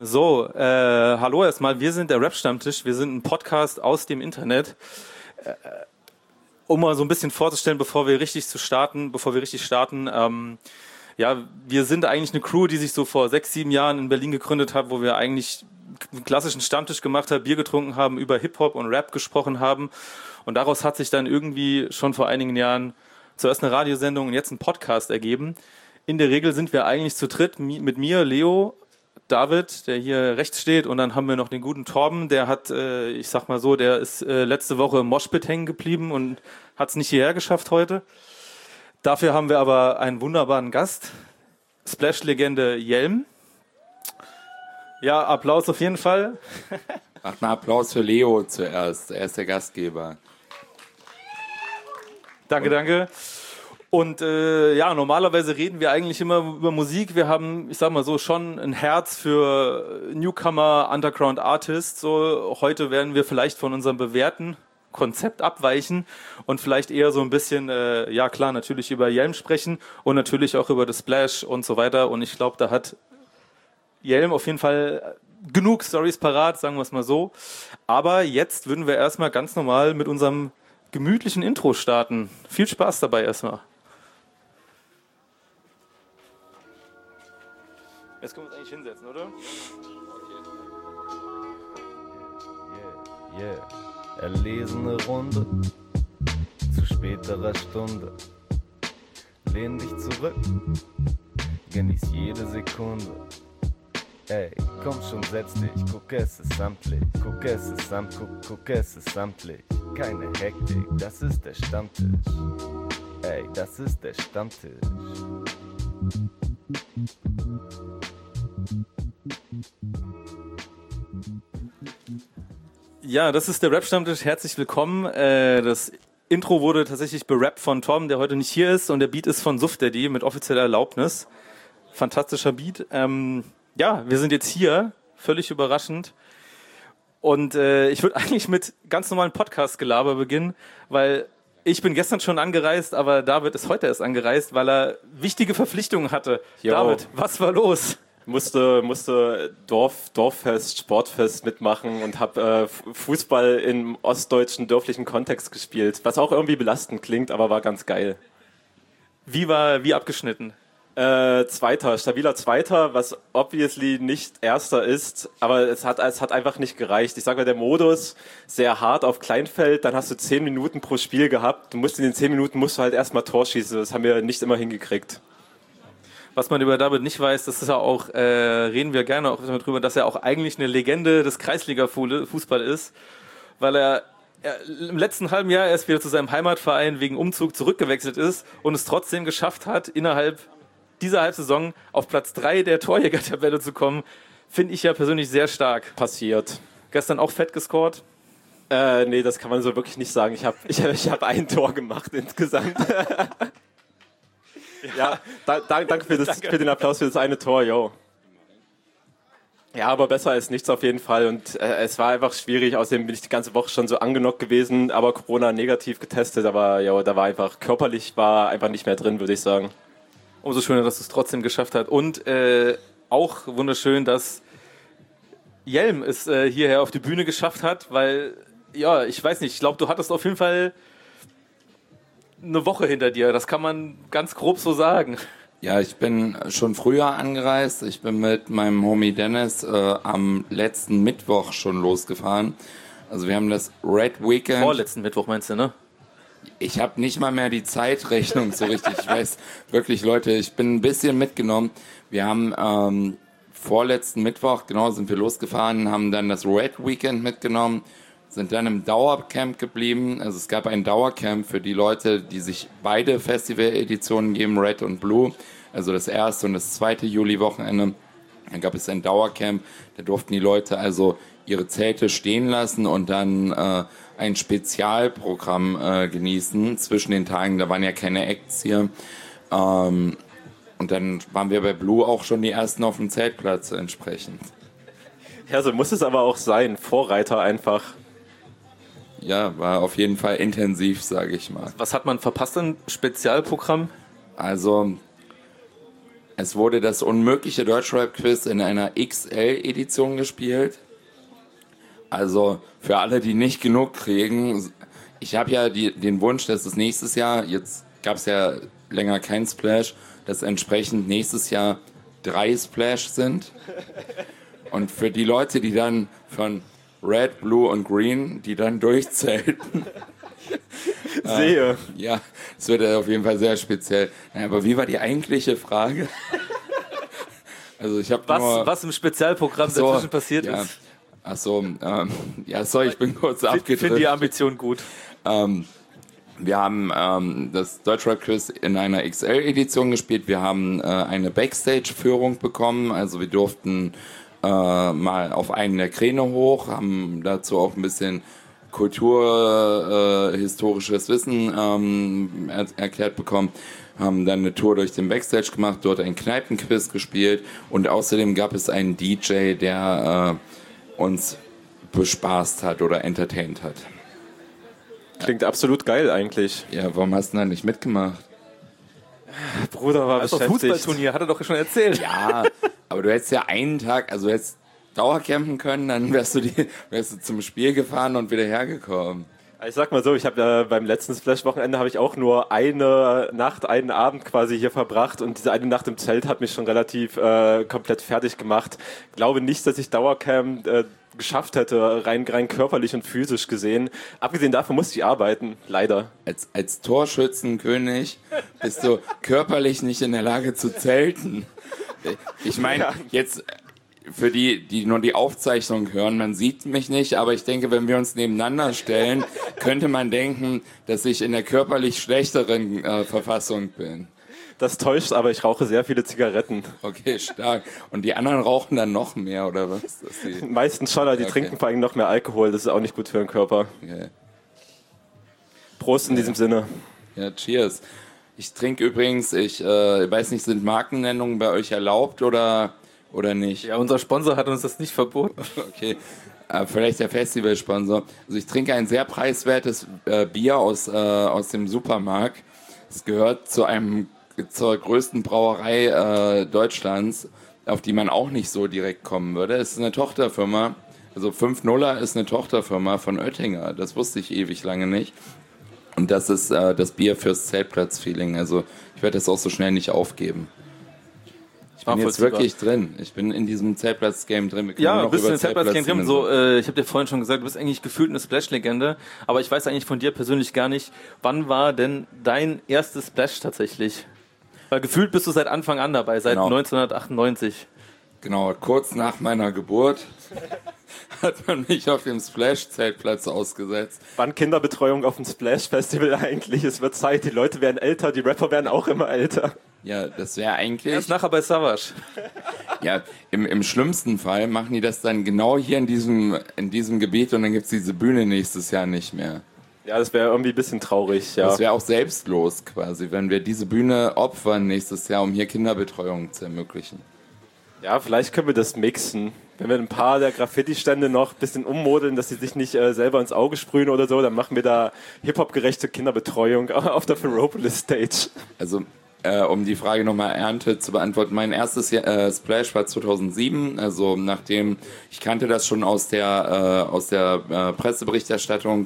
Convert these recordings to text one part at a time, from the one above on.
So, hallo erstmal, wir sind der Rap-Stammtisch, wir sind ein Podcast aus dem Internet. Um mal so ein bisschen vorzustellen, bevor wir richtig starten, ja, wir sind eigentlich eine Crew, die sich so vor 6, 7 Jahren in Berlin gegründet hat, wo wir eigentlich einen klassischen Stammtisch gemacht haben, Bier getrunken haben, über Hip-Hop und Rap gesprochen haben. Und daraus hat sich dann irgendwie schon vor einigen Jahren zuerst eine Radiosendung und jetzt ein Podcast ergeben. In der Regel sind wir eigentlich zu dritt, mit mir, Leo, David, der hier rechts steht, und dann haben wir noch den guten Torben, der hat, ich sag mal so, der ist letzte Woche im Moshpit hängen geblieben und hat es nicht hierher geschafft heute. Dafür haben wir aber einen wunderbaren Gast, Splash-Legende Jelm. Ja, Applaus auf jeden Fall. Macht mal Applaus für Leo zuerst, er ist der Gastgeber. Danke. Und ja, normalerweise reden wir eigentlich immer über Musik. Wir haben, ich sag mal so, schon ein Herz für Newcomer, Underground Artists. So, heute werden wir vielleicht von unserem bewährten Konzept abweichen und vielleicht eher so ein bisschen, ja klar, natürlich über Jelm sprechen und natürlich auch über das Splash und so weiter. Und ich glaube, da hat Jelm auf jeden Fall genug Storys parat, sagen wir es mal so. Aber jetzt würden wir erstmal ganz normal mit unserem gemütlichen Intro starten. Viel Spaß dabei erstmal. Jetzt können wir uns eigentlich hinsetzen, oder? Yeah. Erlesene Runde zu späterer Stunde. Lehn dich zurück, genieß jede Sekunde. Ey, komm schon, setz dich, guck, es ist samtlich. Guck, es ist samtlich. Keine Hektik, das ist der Stammtisch. Ey, das ist der Stammtisch. Ja, das ist der Rap-Stammtisch. Herzlich willkommen. Das Intro wurde tatsächlich berappt von Tom, der heute nicht hier ist, und der Beat ist von Suff Daddy mit offizieller Erlaubnis. Fantastischer Beat. Ja, wir sind jetzt hier, völlig überraschend. Und ich würde eigentlich mit ganz normalen Podcast-Gelaber beginnen, weil ich bin gestern schon angereist, aber David ist heute erst angereist, weil er wichtige Verpflichtungen hatte. Jo. David, was war los? Musste Dorffest, Sportfest mitmachen und habe Fußball im ostdeutschen dörflichen Kontext gespielt, was auch irgendwie belastend klingt, aber war ganz geil. Wie abgeschnitten? Stabiler Zweiter, was obviously nicht Erster ist, aber es hat einfach nicht gereicht. Ich sage mal, der Modus sehr hart auf Kleinfeld, dann hast du 10 Minuten pro Spiel gehabt, in den 10 Minuten musst du halt erstmal Tor schießen, das haben wir nicht immer hingekriegt. Was man über David nicht weiß, das ist ja auch, reden wir gerne auch darüber, dass er auch eigentlich eine Legende des Kreisliga-Fußball ist, weil er im letzten halben Jahr erst wieder zu seinem Heimatverein wegen Umzug zurückgewechselt ist und es trotzdem geschafft hat, innerhalb dieser Halbsaison auf Platz 3 der Torjäger-Tabelle zu kommen, finde ich ja persönlich sehr stark. Passiert. Gestern auch fett gescored? Nee, das kann man so wirklich nicht sagen. Ich hab ein Tor gemacht insgesamt. Ja, danke für den Applaus für das eine Tor, yo. Ja, aber besser als nichts auf jeden Fall. Und es war einfach schwierig. Außerdem bin ich die ganze Woche schon so angenockt gewesen, aber Corona negativ getestet. Aber ja, da war einfach körperlich einfach nicht mehr drin, würde ich sagen. Umso schöner, dass du es trotzdem geschafft hast. Und auch wunderschön, dass Jelm es hierher auf die Bühne geschafft hat, weil, ja, ich weiß nicht, ich glaube, du hattest auf jeden Fall eine Woche hinter dir. Das kann man ganz grob so sagen. Ja, ich bin schon früher angereist. Ich bin mit meinem Homie Dennis am letzten Mittwoch schon losgefahren. Also wir haben das Red Weekend. Vorletzten Mittwoch meinst du, ne? Ich habe nicht mal mehr die Zeitrechnung so richtig. Ich weiß wirklich, Leute, ich bin ein bisschen mitgenommen. Wir haben vorletzten Mittwoch, genau, sind wir losgefahren, haben dann das Red Weekend mitgenommen, sind dann im Dauercamp geblieben. Also es gab ein Dauercamp für die Leute, die sich beide Festival-Editionen geben, Red und Blue. Also das erste und das zweite Juli-Wochenende. Dann gab es ein Dauercamp, da durften die Leute also ihre Zelte stehen lassen und dann ein Spezialprogramm genießen zwischen den Tagen. Da waren ja keine Acts hier. Und dann waren wir bei Blue auch schon die ersten auf dem Zeltplatz entsprechend. Ja, so muss es aber auch sein. Vorreiter einfach. Ja, war auf jeden Fall intensiv, sage ich mal. Was hat man verpasst im Spezialprogramm? Also Es wurde das unmögliche Deutschrap-Quiz in einer XL-Edition gespielt. Also für alle, die nicht genug kriegen, ich habe ja den Wunsch, dass es nächstes Jahr, jetzt gab es ja länger kein Splash, dass entsprechend nächstes Jahr 3 Splash sind. Und für die Leute, die dann von Red, Blue und Green, die dann durchzelten. Sehe. Ja, es wird auf jeden Fall sehr speziell. Naja, aber wie war die eigentliche Frage? Also ich habe was im Spezialprogramm dazwischen passiert ja. ist. Ach so, ja, sorry, ich bin kurz Ich abgedriftet. finde die Ambition gut. Wir haben das Deutschrap-Quiz in einer XL-Edition gespielt. Wir haben eine Backstage-Führung bekommen. Also wir durften mal auf einen der Kräne hoch, haben dazu auch ein bisschen kulturhistorisches Wissen erklärt bekommen, haben dann eine Tour durch den Backstage gemacht, dort ein Kneipenquiz gespielt und außerdem gab es einen DJ, der uns bespaßt hat oder entertained hat. Klingt absolut geil eigentlich. Ja, warum hast du denn da nicht mitgemacht? Bruder war Also beschäftigt. Fußballturnier, hat er doch schon erzählt. Ja, aber du hättest ja einen Tag, also du hättest Dauercampen können, dann wärst du zum Spiel gefahren und wieder hergekommen. Ich sag mal so, ich habe beim letzten Splash-Wochenende habe ich auch nur eine Nacht, einen Abend quasi hier verbracht und diese eine Nacht im Zelt hat mich schon relativ komplett fertig gemacht. Glaube nicht, dass ich Dauercamp geschafft hätte, rein körperlich und physisch gesehen. Abgesehen davon musste ich arbeiten, leider. Als Torschützenkönig bist du körperlich nicht in der Lage zu zelten. Ich meine, jetzt für die nur die Aufzeichnung hören, man sieht mich nicht, aber ich denke, wenn wir uns nebeneinander stellen, könnte man denken, dass ich in der körperlich schlechteren Verfassung bin. Das täuscht, aber ich rauche sehr viele Zigaretten. Okay, stark. Und die anderen rauchen dann noch mehr, oder was? Meistens schon, aber die trinken vor allem noch mehr Alkohol. Das ist auch nicht gut für den Körper. Okay. Prost in diesem Sinne. Ja, cheers. Ich trinke übrigens, ich weiß nicht, sind Markennennungen bei euch erlaubt oder nicht? Ja, unser Sponsor hat uns das nicht verboten. Okay, vielleicht der Festivalsponsor. Also ich trinke ein sehr preiswertes Bier aus dem Supermarkt. Es gehört zur größten Brauerei Deutschlands, auf die man auch nicht so direkt kommen würde. Es ist eine Tochterfirma, also 5-0er ist eine Tochterfirma von Oettinger. Das wusste ich ewig lange nicht. Und das ist das Bier fürs Zeltplatz-Feeling. Also ich werde das auch so schnell nicht aufgeben. Ich bin jetzt wirklich drin. Ich bin in diesem Zeltplatz-Game drin. Ja, du bist in dem Zeltplatz-Game drin. So, ich habe dir vorhin schon gesagt, du bist eigentlich gefühlt eine Splash-Legende. Aber ich weiß eigentlich von dir persönlich gar nicht, wann war denn dein erstes Splash tatsächlich? Weil gefühlt bist du seit Anfang an dabei, seit 1998. Genau, kurz nach meiner Geburt hat man mich auf dem Splash-Zeltplatz ausgesetzt. Wann Kinderbetreuung auf dem Splash-Festival eigentlich? Es wird Zeit, die Leute werden älter, die Rapper werden auch immer älter. Ja, das wäre eigentlich... Erst nachher bei Savage. Ja, im schlimmsten Fall machen die das dann genau hier in diesem Gebiet und dann gibt es diese Bühne nächstes Jahr nicht mehr. Ja, das wäre irgendwie ein bisschen traurig, ja. Das wäre auch selbstlos quasi, wenn wir diese Bühne opfern nächstes Jahr, um hier Kinderbetreuung zu ermöglichen. Ja, vielleicht können wir das mixen. Wenn wir ein paar der Graffiti-Stände noch ein bisschen ummodeln, dass sie sich nicht selber ins Auge sprühen oder so, dann machen wir da Hip-Hop-gerechte Kinderbetreuung auf der Ferropolis Stage. Also, um die Frage nochmal erntet zu beantworten, mein erstes Splash war 2007, also nachdem, ich kannte das schon aus der Presseberichterstattung,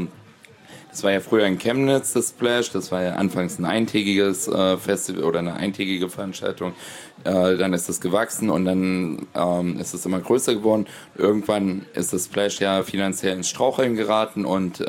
das war ja früher in Chemnitz, das Splash, das war ja anfangs ein eintägiges Festival oder eine eintägige Veranstaltung, dann ist es gewachsen und dann ist es immer größer geworden. Irgendwann ist das Splash ja finanziell ins Straucheln geraten und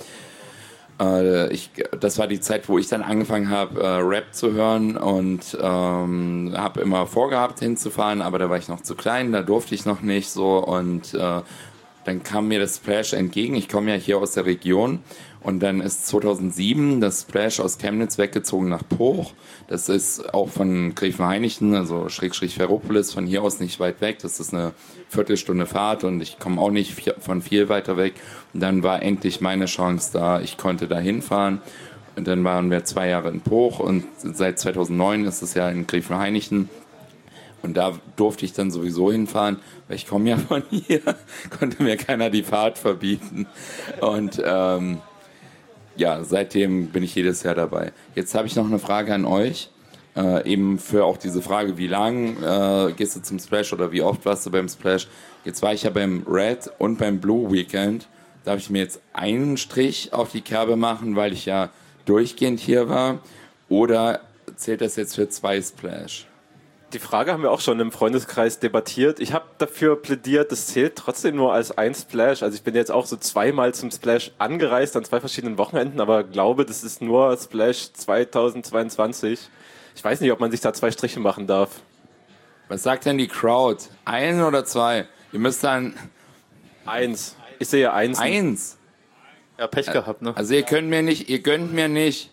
das war die Zeit, wo ich dann angefangen habe, Rap zu hören und habe immer vorgehabt hinzufahren, aber da war ich noch zu klein, da durfte ich noch nicht so und dann kam mir das Splash entgegen. Ich komme ja hier aus der Region und dann ist 2007 das Splash aus Chemnitz weggezogen nach Poch. Das ist auch von Gräfenhainichen, also Schrägstrich Ferropolis, von hier aus nicht weit weg. Das ist eine Viertelstunde Fahrt und ich komme auch nicht von viel weiter weg. Und dann war endlich meine Chance da. Ich konnte da hinfahren und dann waren wir 2 Jahre in Poch und seit 2009 ist es ja in Gräfenhainichen. Und da durfte ich dann sowieso hinfahren, weil ich komme ja von hier, konnte mir keiner die Fahrt verbieten. Und ja, seitdem bin ich jedes Jahr dabei. Jetzt habe ich noch eine Frage an euch. eben für auch diese Frage, wie lang gehst du zum Splash oder wie oft warst du beim Splash. Jetzt war ich ja beim Red und beim Blue Weekend. Darf ich mir jetzt einen Strich auf die Kerbe machen, weil ich ja durchgehend hier war? Oder zählt das jetzt für 2 Splash? Die Frage haben wir auch schon im Freundeskreis debattiert. Ich habe dafür plädiert, das zählt trotzdem nur als ein Splash. Also ich bin jetzt auch so 2-mal zum Splash angereist an 2 verschiedenen Wochenenden, aber glaube, das ist nur Splash 2022. Ich weiß nicht, ob man sich da 2 Striche machen darf. Was sagt denn die Crowd? 1 oder 2? Ihr müsst dann... 1. Ich sehe 1. 1? Ja, Pech gehabt, ne? Also ihr gönnt mir nicht.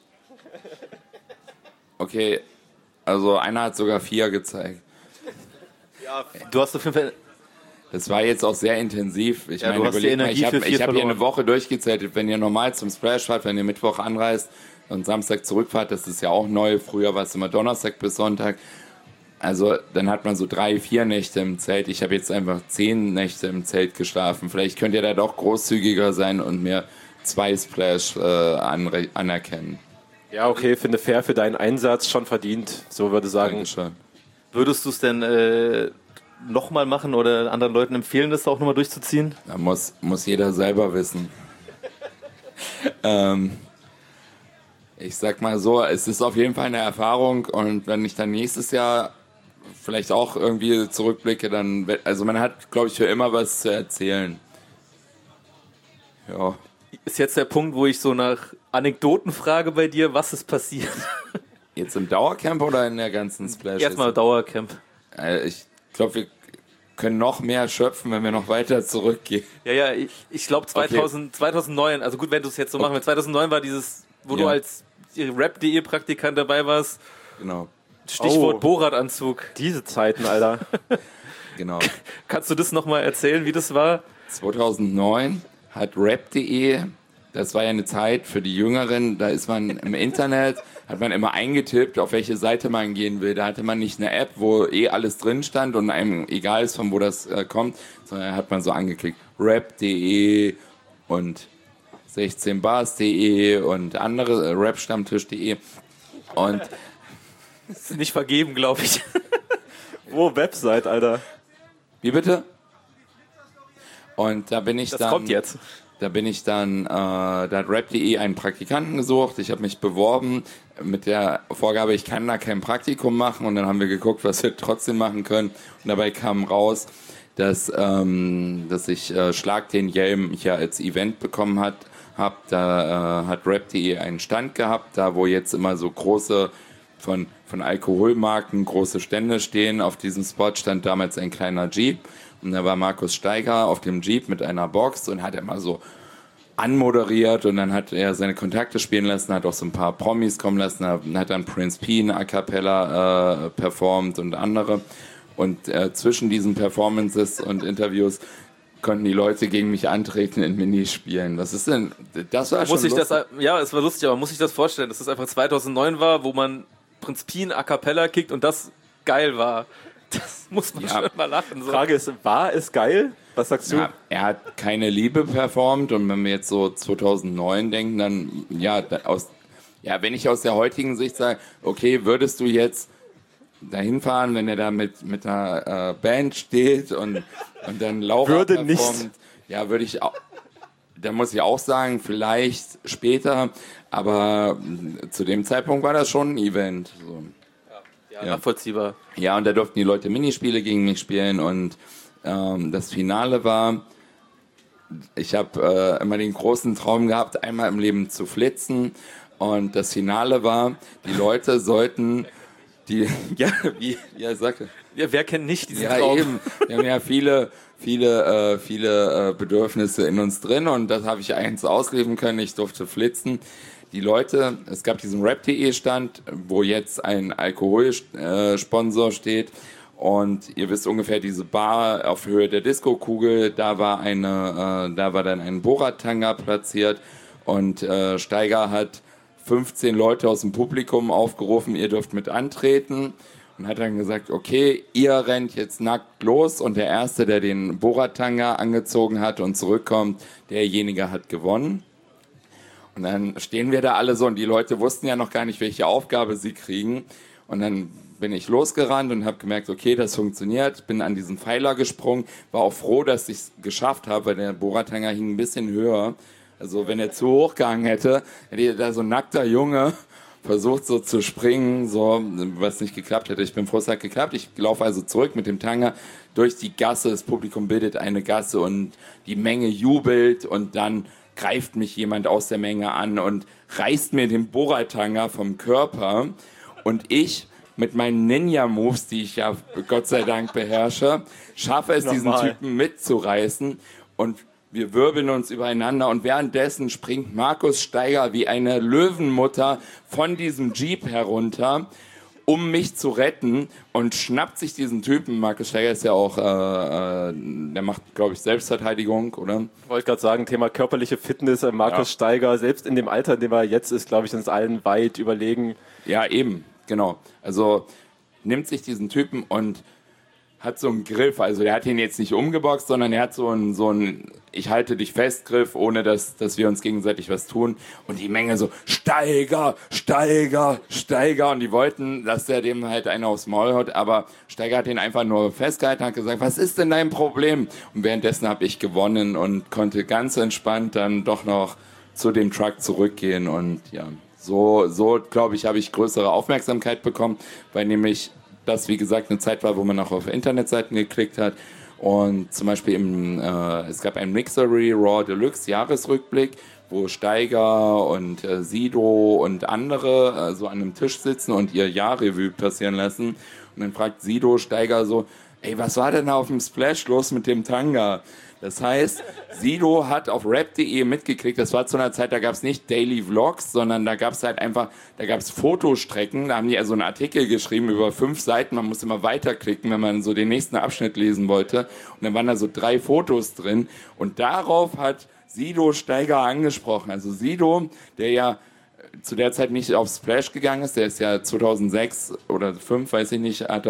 Okay, also einer hat sogar 4 gezeigt. Ja, du hast auf jeden Fall... Das war jetzt auch sehr intensiv. Ich meine, du hast die überleg mal, Energie ich für habe 4 hab hier eine verloren. Woche durchgezählt. Wenn ihr normal zum Splash fahrt, wenn ihr Mittwoch anreist und Samstag zurückfahrt, das ist ja auch neu. Früher war es immer Donnerstag bis Sonntag. Also dann hat man so 3, 4 Nächte im Zelt. Ich habe jetzt einfach 10 Nächte im Zelt geschlafen. Vielleicht könnt ihr da doch großzügiger sein und mir 2 Splash anerkennen. Ja, okay, finde fair für deinen Einsatz, schon verdient, so würde ich sagen. Dankeschön. Würdest du es denn nochmal machen oder anderen Leuten empfehlen, das auch nochmal durchzuziehen? Da muss jeder selber wissen. Ich sag mal so, es ist auf jeden Fall eine Erfahrung und wenn ich dann nächstes Jahr vielleicht auch irgendwie zurückblicke, dann, also man hat, glaube ich, für immer was zu erzählen. Ja. Ist jetzt der Punkt, wo ich so nach Anekdoten frage bei dir, was ist passiert? Jetzt im Dauercamp oder in der ganzen Splash? Erstmal Dauercamp. Ich glaube, wir können noch mehr schöpfen, wenn wir noch weiter zurückgehen. Ja, ich glaube 2009, also gut, wenn du es jetzt so machen willst, 2009 war dieses, wo du als Rap.de Praktikant dabei warst. Genau. Stichwort Borat-Anzug. Diese Zeiten, Alter. Genau. Kannst du das nochmal erzählen, wie das war? 2009 hat Rap.de, das war ja eine Zeit für die Jüngeren, da ist man im Internet, hat man immer eingetippt, auf welche Seite man gehen will. Da hatte man nicht eine App, wo alles drin stand und einem egal ist, von wo das kommt, sondern hat man so angeklickt, Rap.de und 16bars.de und andere, Rapstammtisch.de und Das ist nicht vergeben, glaube ich. Wo Website, Alter? wie bitte? Und da bin ich Das dann... kommt jetzt. Da bin ich dann, da hat Rap.de einen Praktikanten gesucht. Ich habe mich beworben mit der Vorgabe, ich kann da kein Praktikum machen. Und dann haben wir geguckt, was wir trotzdem machen können. Und dabei kam raus, dass ich Schlag den Jelm hier als Event bekommen habe. Da hat Rap.de einen Stand gehabt, da wo jetzt immer so große von Alkoholmarken große Stände stehen. Auf diesem Spot stand damals ein kleiner Jeep. Und da war Markus Steiger auf dem Jeep mit einer Box und hat immer so anmoderiert und dann hat er seine Kontakte spielen lassen, hat auch so ein paar Promis kommen lassen, hat dann Prince P eine A Cappella performt und andere. Und zwischen diesen Performances und Interviews konnten die Leute gegen mich antreten in Minispielen. Was ist denn? Das war schon lustig. Ja, es war lustig, aber muss ich das vorstellen, dass das einfach 2009 war, wo man Prince P A Cappella kickt und das geil war. Das muss man schon mal lachen. So. Frage ist, war es geil? Was sagst du? Ja, er hat keine Liebe performt und wenn wir jetzt so 2009 denken, dann wenn ich aus der heutigen Sicht sage, okay, würdest du jetzt dahin fahren, wenn er da mit einer Band steht und dann Laura würde performt? nicht. Ja, würde ich auch. Da muss ich auch sagen, vielleicht später, aber zu dem Zeitpunkt war das schon ein Event. So. Ja, nachvollziehbar. Ja, und da durften die Leute Minispiele gegen mich spielen und das Finale war, ich habe immer den großen Traum gehabt, einmal im Leben zu flitzen und das Finale war, die Leute sollten wie er sagte. Ja, wer kennt nicht diesen Ja, Traum? eben. Wir haben ja viele Bedürfnisse in uns drin und das habe ich eins ausleben können. Ich durfte flitzen. Die Leute, es gab diesen Rap.de Stand, wo jetzt ein Alkoholsponsor steht und ihr wisst ungefähr diese Bar auf Höhe der Disco-Kugel, da war dann ein Borat-Tanga platziert und Steiger hat 15 Leute aus dem Publikum aufgerufen, ihr dürft mit antreten und hat dann gesagt, okay, ihr rennt jetzt nackt los und der Erste, der den Borat-Tanga angezogen hat und zurückkommt, derjenige hat gewonnen. Und dann stehen wir da alle so und die Leute wussten ja noch gar nicht, welche Aufgabe sie kriegen. Und dann bin ich losgerannt und habe gemerkt, okay, das funktioniert, bin an diesen Pfeiler gesprungen, war auch froh, dass ich es geschafft habe, weil der Bohrertanger hing ein bisschen höher. Also wenn er zu hoch gehangen hätte, hätte da so ein nackter Junge versucht so zu springen, so, was nicht geklappt hätte. Ich bin froh, es hat geklappt. Ich laufe also zurück mit dem Tanger durch die Gasse. Das Publikum bildet eine Gasse und die Menge jubelt und dann greift mich jemand aus der Menge an und reißt mir den Bohrertanger vom Körper und ich mit meinen Ninja-Moves, die ich ja Gott sei Dank beherrsche, schaffe es, diesen Typen mitzureißen und wir wirbeln uns übereinander und währenddessen springt Markus Steiger wie eine Löwenmutter von diesem Jeep herunter, um mich zu retten und schnappt sich diesen Typen. Markus Steiger ist ja auch, der macht, glaube ich, Selbstverteidigung, oder? Ich wollte gerade sagen, Thema körperliche Fitness, Markus Steiger, selbst in dem Alter, in dem er jetzt ist, glaube ich, uns allen weit überlegen. Ja, eben, genau. Also nimmt sich diesen Typen und hat so einen Griff, also der hat ihn jetzt nicht umgeboxt, sondern er hat so einen ich halte dich fest Griff, ohne dass wir uns gegenseitig was tun. Und die Menge so, Steiger, Steiger, Steiger. Und die wollten, dass der dem halt einer aufs Maul haut, aber Steiger hat ihn einfach nur festgehalten, hat gesagt, was ist denn dein Problem? Und währenddessen habe ich gewonnen und konnte ganz entspannt dann doch noch zu dem Truck zurückgehen. Und ja, so glaube ich, habe ich größere Aufmerksamkeit bekommen, weil nämlich das, wie gesagt, eine Zeit war, wo man auch auf Internetseiten geklickt hat. Und zum Beispiel es gab einen Mixery Raw Deluxe Jahresrückblick, wo Steiger und Sido und andere so an einem Tisch sitzen und ihr Jahrrevue passieren lassen. Und dann fragt Sido Steiger so, ey, was war denn auf dem Splash los mit dem Tanga? Das heißt, Sido hat auf rap.de mitgekriegt, das war zu einer Zeit, da gab es nicht Daily Vlogs, sondern da gab es halt einfach, da gab es Fotostrecken, da haben die also einen Artikel geschrieben über 5 Seiten, man musste immer weiterklicken, wenn man so den nächsten Abschnitt lesen wollte. Und dann waren da so 3 Fotos drin und darauf hat Sido Steiger angesprochen. Also Sido, der ja zu der Zeit nicht auf Splash gegangen ist, der ist ja 2006 oder 2005, weiß ich nicht, hat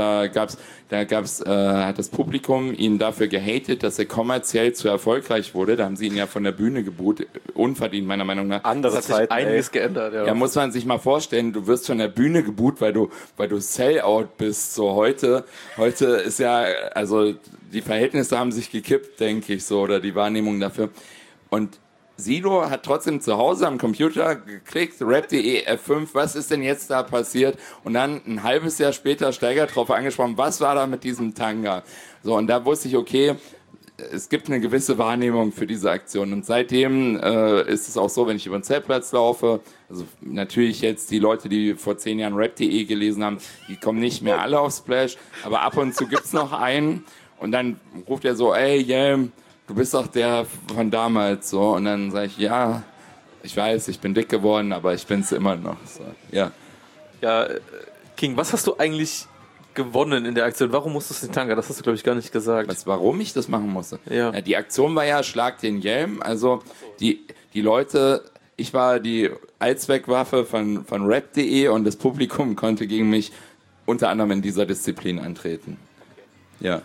das Publikum ihn dafür gehatet, dass er kommerziell zu erfolgreich wurde. Da haben sie ihn ja von der Bühne geboot, unverdient meiner Meinung nach. Andere das hat sich einiges geändert. Ja, muss man sich mal vorstellen, du wirst von der Bühne geboot, weil du Sellout bist. So heute ist ja, also die Verhältnisse haben sich gekippt, denke ich so, oder die Wahrnehmung dafür. Und Sido hat trotzdem zu Hause am Computer geklickt, rap.de F5, was ist denn jetzt da passiert? Und dann ein halbes Jahr später Steiger drauf angesprochen, was war da mit diesem Tanga? So, und da wusste ich, okay, es gibt eine gewisse Wahrnehmung für diese Aktion. Und seitdem ist es auch so, wenn ich über den Zeltplatz laufe, also natürlich jetzt die Leute, die vor 10 Jahren rap.de gelesen haben, die kommen nicht mehr alle auf Splash, aber ab und zu gibt's noch einen und dann ruft er so, ey, Yelm, du bist doch der von damals, so. Und dann sage ich, ja, ich weiß, ich bin dick geworden, aber ich bin's immer noch. So, ja. Ja, King, was hast du eigentlich gewonnen in der Aktion? Warum musstest du den Tanga? Das hast du, glaube ich, gar nicht gesagt. Warum ich das machen musste? Ja. Ja, die Aktion war ja, schlag den Jelm. Also die Leute, ich war die Allzweckwaffe von rap.de und das Publikum konnte gegen mich unter anderem in dieser Disziplin antreten. Ja.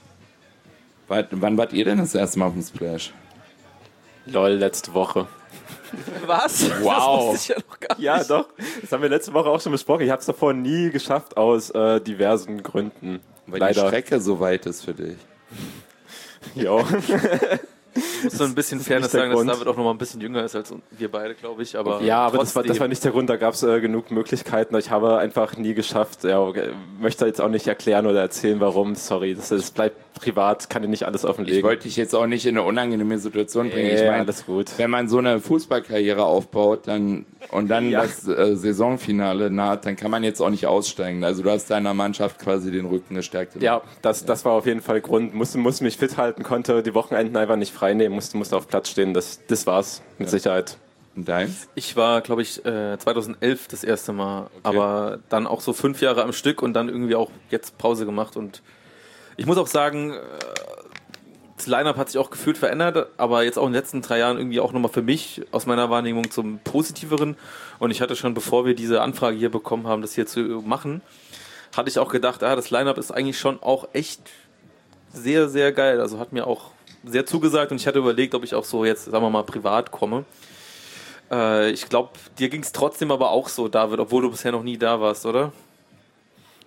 Wann wart ihr denn das erste Mal auf dem Splash? Lol, letzte Woche. Was? Wow. Das wusste ich ja noch gar nicht. Ja, doch. Das haben wir letzte Woche auch schon besprochen. Ich habe es davor nie geschafft, aus diversen Gründen. Weil Leider. die Strecke so weit ist für dich. Jo. Ich muss so ein bisschen Fairness sagen, dass David auch noch mal ein bisschen jünger ist als wir beide, glaube ich. Aber ja, aber das war nicht der Grund. Da gab es genug Möglichkeiten. Ich habe einfach nie geschafft. Ja, okay. Möchte jetzt auch nicht erklären oder erzählen, warum. Sorry, das bleibt privat. Kann dir nicht alles offenlegen. Ich wollte dich jetzt auch nicht in eine unangenehme Situation bringen. Ich meine, alles gut. Wenn man so eine Fußballkarriere aufbaut dann das Saisonfinale naht, dann kann man jetzt auch nicht aussteigen. Also du hast deiner Mannschaft quasi den Rücken gestärkt. Ja, das war auf jeden Fall Grund. Musste mich fit halten, konnte die Wochenenden einfach nicht frei nehmen, musste auf Platz stehen. Das war's mit Sicherheit. Und deins? Ich war, glaube ich, 2011 das erste Mal, aber dann auch so 5 Jahre am Stück und dann irgendwie auch jetzt Pause gemacht. Und ich muss auch sagen, das Line-Up hat sich auch gefühlt verändert, aber jetzt auch in den letzten 3 Jahren irgendwie auch nochmal für mich aus meiner Wahrnehmung zum Positiveren. Und ich hatte schon, bevor wir diese Anfrage hier bekommen haben, das hier zu machen, hatte ich auch gedacht, das Line-Up ist eigentlich schon auch echt sehr, sehr geil. Also hat mir auch sehr zugesagt und ich hatte überlegt, ob ich auch so jetzt, sagen wir mal, privat komme. Ich glaube, dir ging es trotzdem aber auch so, David, obwohl du bisher noch nie da warst, oder?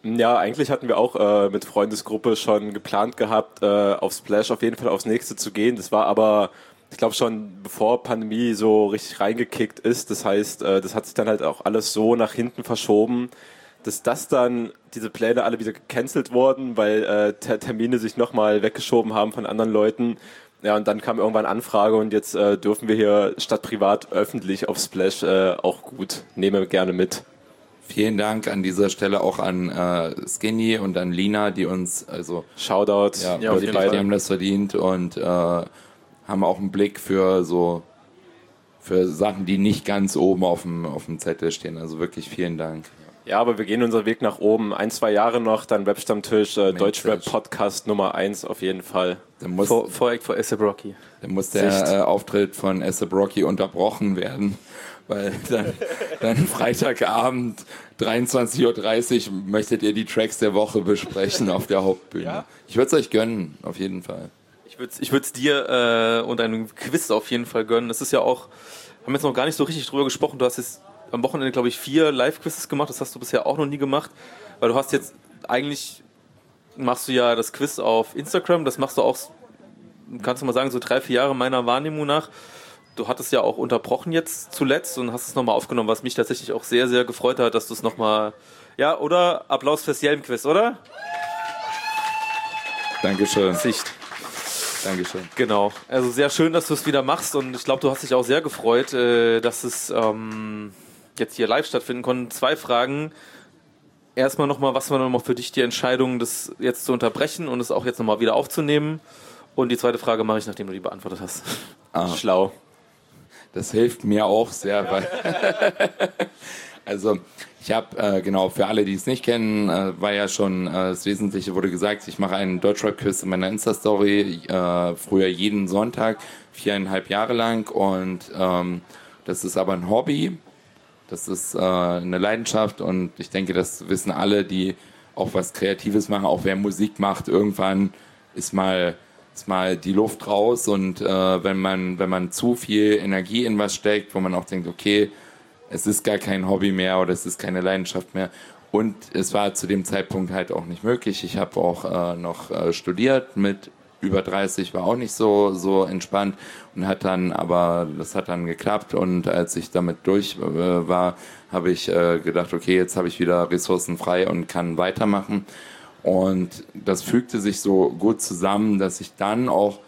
Ja, eigentlich hatten wir auch mit Freundesgruppe schon geplant gehabt, auf Splash auf jeden Fall aufs nächste zu gehen. Das war aber, ich glaube, schon bevor Pandemie so richtig reingekickt ist. Das heißt, das hat sich dann halt auch alles so nach hinten verschoben, dass diese Pläne alle wieder gecancelt wurden, weil Termine sich nochmal weggeschoben haben von anderen Leuten. Ja, und dann kam irgendwann Anfrage und jetzt dürfen wir hier statt privat öffentlich auf Splash auch gut. Nehme gerne mit. Vielen Dank an dieser Stelle auch an Skinny und an Lina, die uns, also Shoutout, ja, auf jeden Fall. die haben das verdient und haben auch einen Blick für Sachen, die nicht ganz oben auf dem Zettel stehen. Also wirklich vielen Dank. Ja, aber wir gehen unseren Weg nach oben. 1-2 Jahre noch, dann Webstammtisch, Deutschrap-Podcast Nummer 1 auf jeden Fall. Voreck vor A$AP Rocky. Dann muss der Auftritt von A$AP Rocky unterbrochen werden, weil dann Freitagabend 23:30 Uhr möchtet ihr die Tracks der Woche besprechen auf der Hauptbühne. Ja? Ich würde es euch gönnen, auf jeden Fall. Ich würde es dir und einem Quiz auf jeden Fall gönnen. Das ist ja auch, haben jetzt noch gar nicht so richtig drüber gesprochen, du hast jetzt am Wochenende, glaube ich, 4 Live-Quizzes gemacht. Das hast du bisher auch noch nie gemacht. Weil du hast jetzt, eigentlich machst du ja das Quiz auf Instagram. Das machst du auch, kannst du mal sagen, so 3-4 Jahre meiner Wahrnehmung nach. Du hattest ja auch unterbrochen jetzt zuletzt und hast es nochmal aufgenommen, was mich tatsächlich auch sehr, sehr gefreut hat, dass du es nochmal, ja, oder? Applaus fürs Jelm-Quiz, oder? Dankeschön. Sicht. Dankeschön. Genau. Also sehr schön, dass du es wieder machst und ich glaube, du hast dich auch sehr gefreut, dass es jetzt hier live stattfinden konnte. 2 Fragen. Erstmal nochmal, was war nochmal für dich die Entscheidung, das jetzt zu unterbrechen und es auch jetzt nochmal wieder aufzunehmen? Und die zweite Frage mache ich, nachdem du die beantwortet hast. Schlau. Das hilft mir auch sehr, weil also ich habe, genau, für alle, die es nicht kennen, war ja schon das Wesentliche, wurde gesagt, ich mache einen Deutschrap-Quiz in meiner Insta-Story, früher jeden Sonntag, 4,5 Jahre lang und das ist aber ein Hobby, das ist eine Leidenschaft und ich denke, das wissen alle, die auch was Kreatives machen, auch wer Musik macht, irgendwann ist mal die Luft raus und wenn man zu viel Energie in was steckt, wo man auch denkt, okay, es ist gar kein Hobby mehr oder es ist keine Leidenschaft mehr und es war zu dem Zeitpunkt halt auch nicht möglich. Ich habe auch noch studiert mit über 30, war auch nicht so entspannt und das hat dann geklappt und als ich damit durch war, habe ich gedacht, okay, jetzt habe ich wieder Ressourcen frei und kann weitermachen. Und das fügte sich so gut zusammen, dass ich dann auch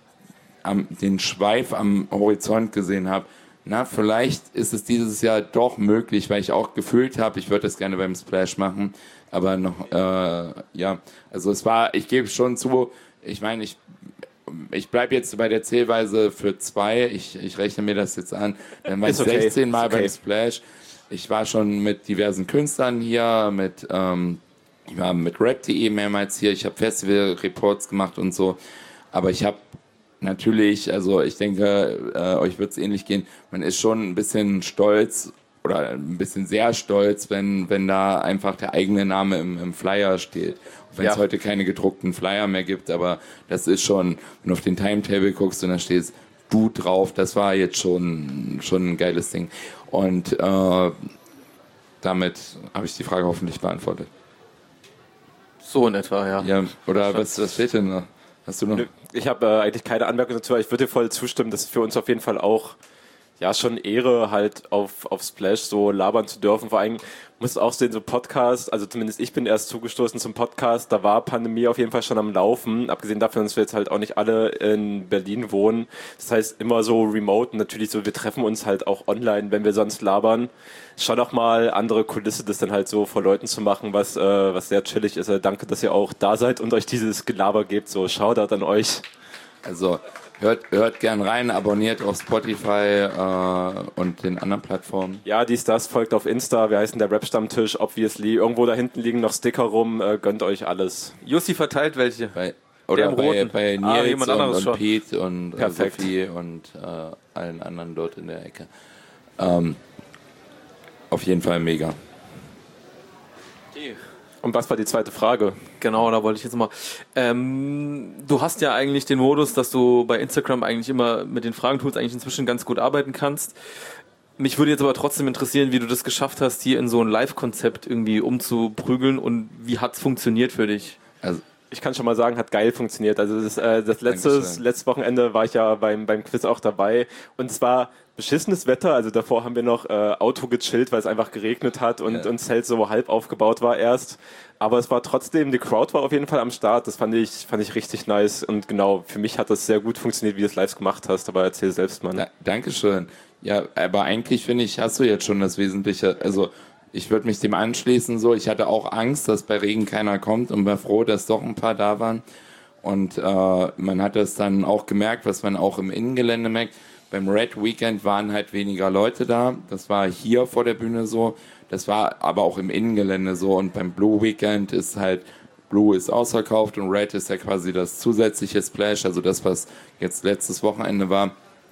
den Schweif am Horizont gesehen habe. Na, vielleicht ist es dieses Jahr doch möglich, weil ich auch gefühlt habe, ich würde das gerne beim Splash machen. Aber noch, ja, also ich gebe schon zu, ich meine, ich bleibe jetzt bei der Zählweise für 2. Ich rechne mir das jetzt an. Dann war ich 16 Mal beim Splash. Ich war schon mit diversen Künstlern hier, ich war mit Rap.de mehrmals hier, ich habe Festival-Reports gemacht und so, aber ich habe natürlich, also ich denke, euch wird es ähnlich gehen, man ist schon ein bisschen stolz oder ein bisschen sehr stolz, wenn da einfach der eigene Name im Flyer steht. Wenn es heute keine gedruckten Flyer mehr gibt, aber das ist schon, wenn du auf den Timetable guckst und da steht du drauf, das war jetzt schon ein geiles Ding. Und damit habe ich die Frage hoffentlich beantwortet. So in etwa, ja. Ja, oder was steht denn noch? Hast du noch? Ich habe eigentlich keine Anmerkung dazu, aber ich würde dir voll zustimmen, dass es für uns auf jeden Fall auch schon Ehre halt auf Splash so labern zu dürfen. Vor allem musst du auch sehen, so Podcast, also zumindest ich bin erst zugestoßen zum Podcast, da war Pandemie auf jeden Fall schon am Laufen, abgesehen davon, dass wir jetzt halt auch nicht alle in Berlin wohnen. Das heißt immer so remote und natürlich so, wir treffen uns halt auch online, wenn wir sonst labern. Schon auch mal andere Kulisse, das dann halt so vor Leuten zu machen, was sehr chillig ist. Danke, dass ihr auch da seid und euch dieses Gelaber gebt. So, Shoutout an euch. Also hört gern rein, abonniert auf Spotify und den anderen Plattformen. Ja, das folgt auf Insta. Wir heißen der Rap-Stammtisch, obviously. Irgendwo da hinten liegen noch Sticker rum. Gönnt euch alles. Jussi verteilt welche. Bei Nils und Pete und Sophie und allen anderen dort in der Ecke. Auf jeden Fall mega. Und was war die zweite Frage? Genau, da wollte ich jetzt mal. Du hast ja eigentlich den Modus, dass du bei Instagram eigentlich immer mit den Fragentools eigentlich inzwischen ganz gut arbeiten kannst. Mich würde jetzt aber trotzdem interessieren, wie du das geschafft hast, hier in so ein Live-Konzept irgendwie umzuprügeln und wie hat's funktioniert für dich? Also ich kann schon mal sagen, hat geil funktioniert. Also das letztes Wochenende war ich ja beim Quiz auch dabei und es war beschissenes Wetter. Also davor haben wir noch Auto gechillt, weil es einfach geregnet hat und das Zelt so halb aufgebaut war erst. Aber es war trotzdem, die Crowd war auf jeden Fall am Start. Das fand ich richtig nice und genau, für mich hat das sehr gut funktioniert, wie du es live gemacht hast. Aber erzähl selbst, Mann. Dankeschön. Ja, aber eigentlich finde ich, hast du jetzt schon das Wesentliche. Also ich würde mich dem anschließen so. Ich hatte auch Angst, dass bei Regen keiner kommt und war froh, dass doch ein paar da waren. Und man hat das dann auch gemerkt, was man auch im Innengelände merkt. Beim Red Weekend waren halt weniger Leute da. Das war hier vor der Bühne so. Das war aber auch im Innengelände so. Und beim Blue Weekend ist halt, Blue ist ausverkauft und Red ist ja quasi das zusätzliche Splash. Also das, was jetzt letztes Wochenende war.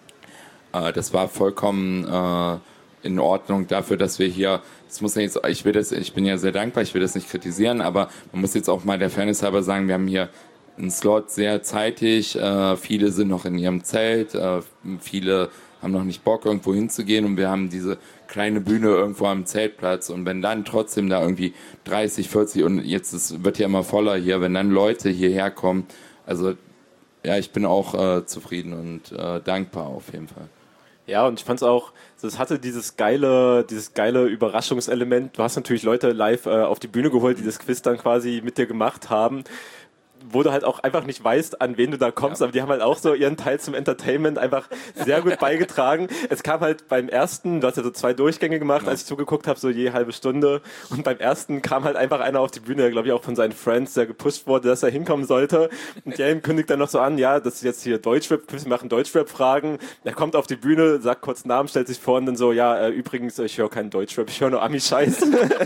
Das war vollkommen in Ordnung dafür, dass wir hier, das muss ja jetzt, ich bin ja sehr dankbar, ich will das nicht kritisieren, aber man muss jetzt auch mal der Fairness halber sagen, wir haben hier einen Slot sehr zeitig, viele sind noch in ihrem Zelt, viele haben noch nicht Bock, irgendwo hinzugehen und wir haben diese kleine Bühne irgendwo am Zeltplatz und wenn dann trotzdem da irgendwie 30, 40 und jetzt wird ja immer voller hier, wenn dann Leute hierher kommen, also ja, ich bin auch zufrieden und dankbar auf jeden Fall. Ja, und ich fand's auch, es hatte dieses geile Überraschungselement. Du hast natürlich Leute live auf die Bühne geholt, die das Quiz dann quasi mit dir gemacht haben, wo du halt auch einfach nicht weißt, an wen du da kommst, aber die haben halt auch so ihren Teil zum Entertainment einfach sehr gut beigetragen. Es kam halt beim ersten, du hast ja so 2 Durchgänge gemacht, als ich zugeguckt habe, so je halbe Stunde und beim ersten kam halt einfach einer auf die Bühne, der glaube ich auch von seinen Friends sehr gepusht wurde, dass er hinkommen sollte und der kündigt dann noch so an, ja, das ist jetzt hier Deutschrap, wir machen Deutschrap-Fragen, er kommt auf die Bühne, sagt kurz Namen, stellt sich vor und dann so, ja, übrigens, ich höre keinen Deutschrap, ich höre nur Ami-Scheiß.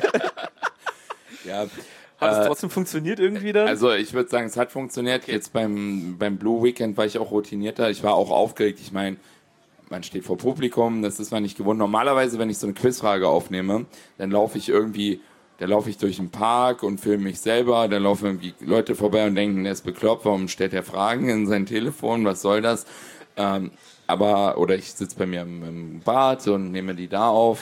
Ja, hat es trotzdem funktioniert irgendwie dann? Also ich würde sagen, es hat funktioniert. Okay. Jetzt beim Blue Weekend war ich auch routinierter. Ich war auch aufgeregt. Ich meine, man steht vor Publikum, das ist man nicht gewohnt. Normalerweise, wenn ich so eine Quizfrage aufnehme, dann laufe ich durch den Park und filme mich selber. Dann laufen irgendwie Leute vorbei und denken, der ist bekloppt. Warum stellt er Fragen in sein Telefon? Was soll das? Oder ich sitze bei mir im Bad und nehme die da auf,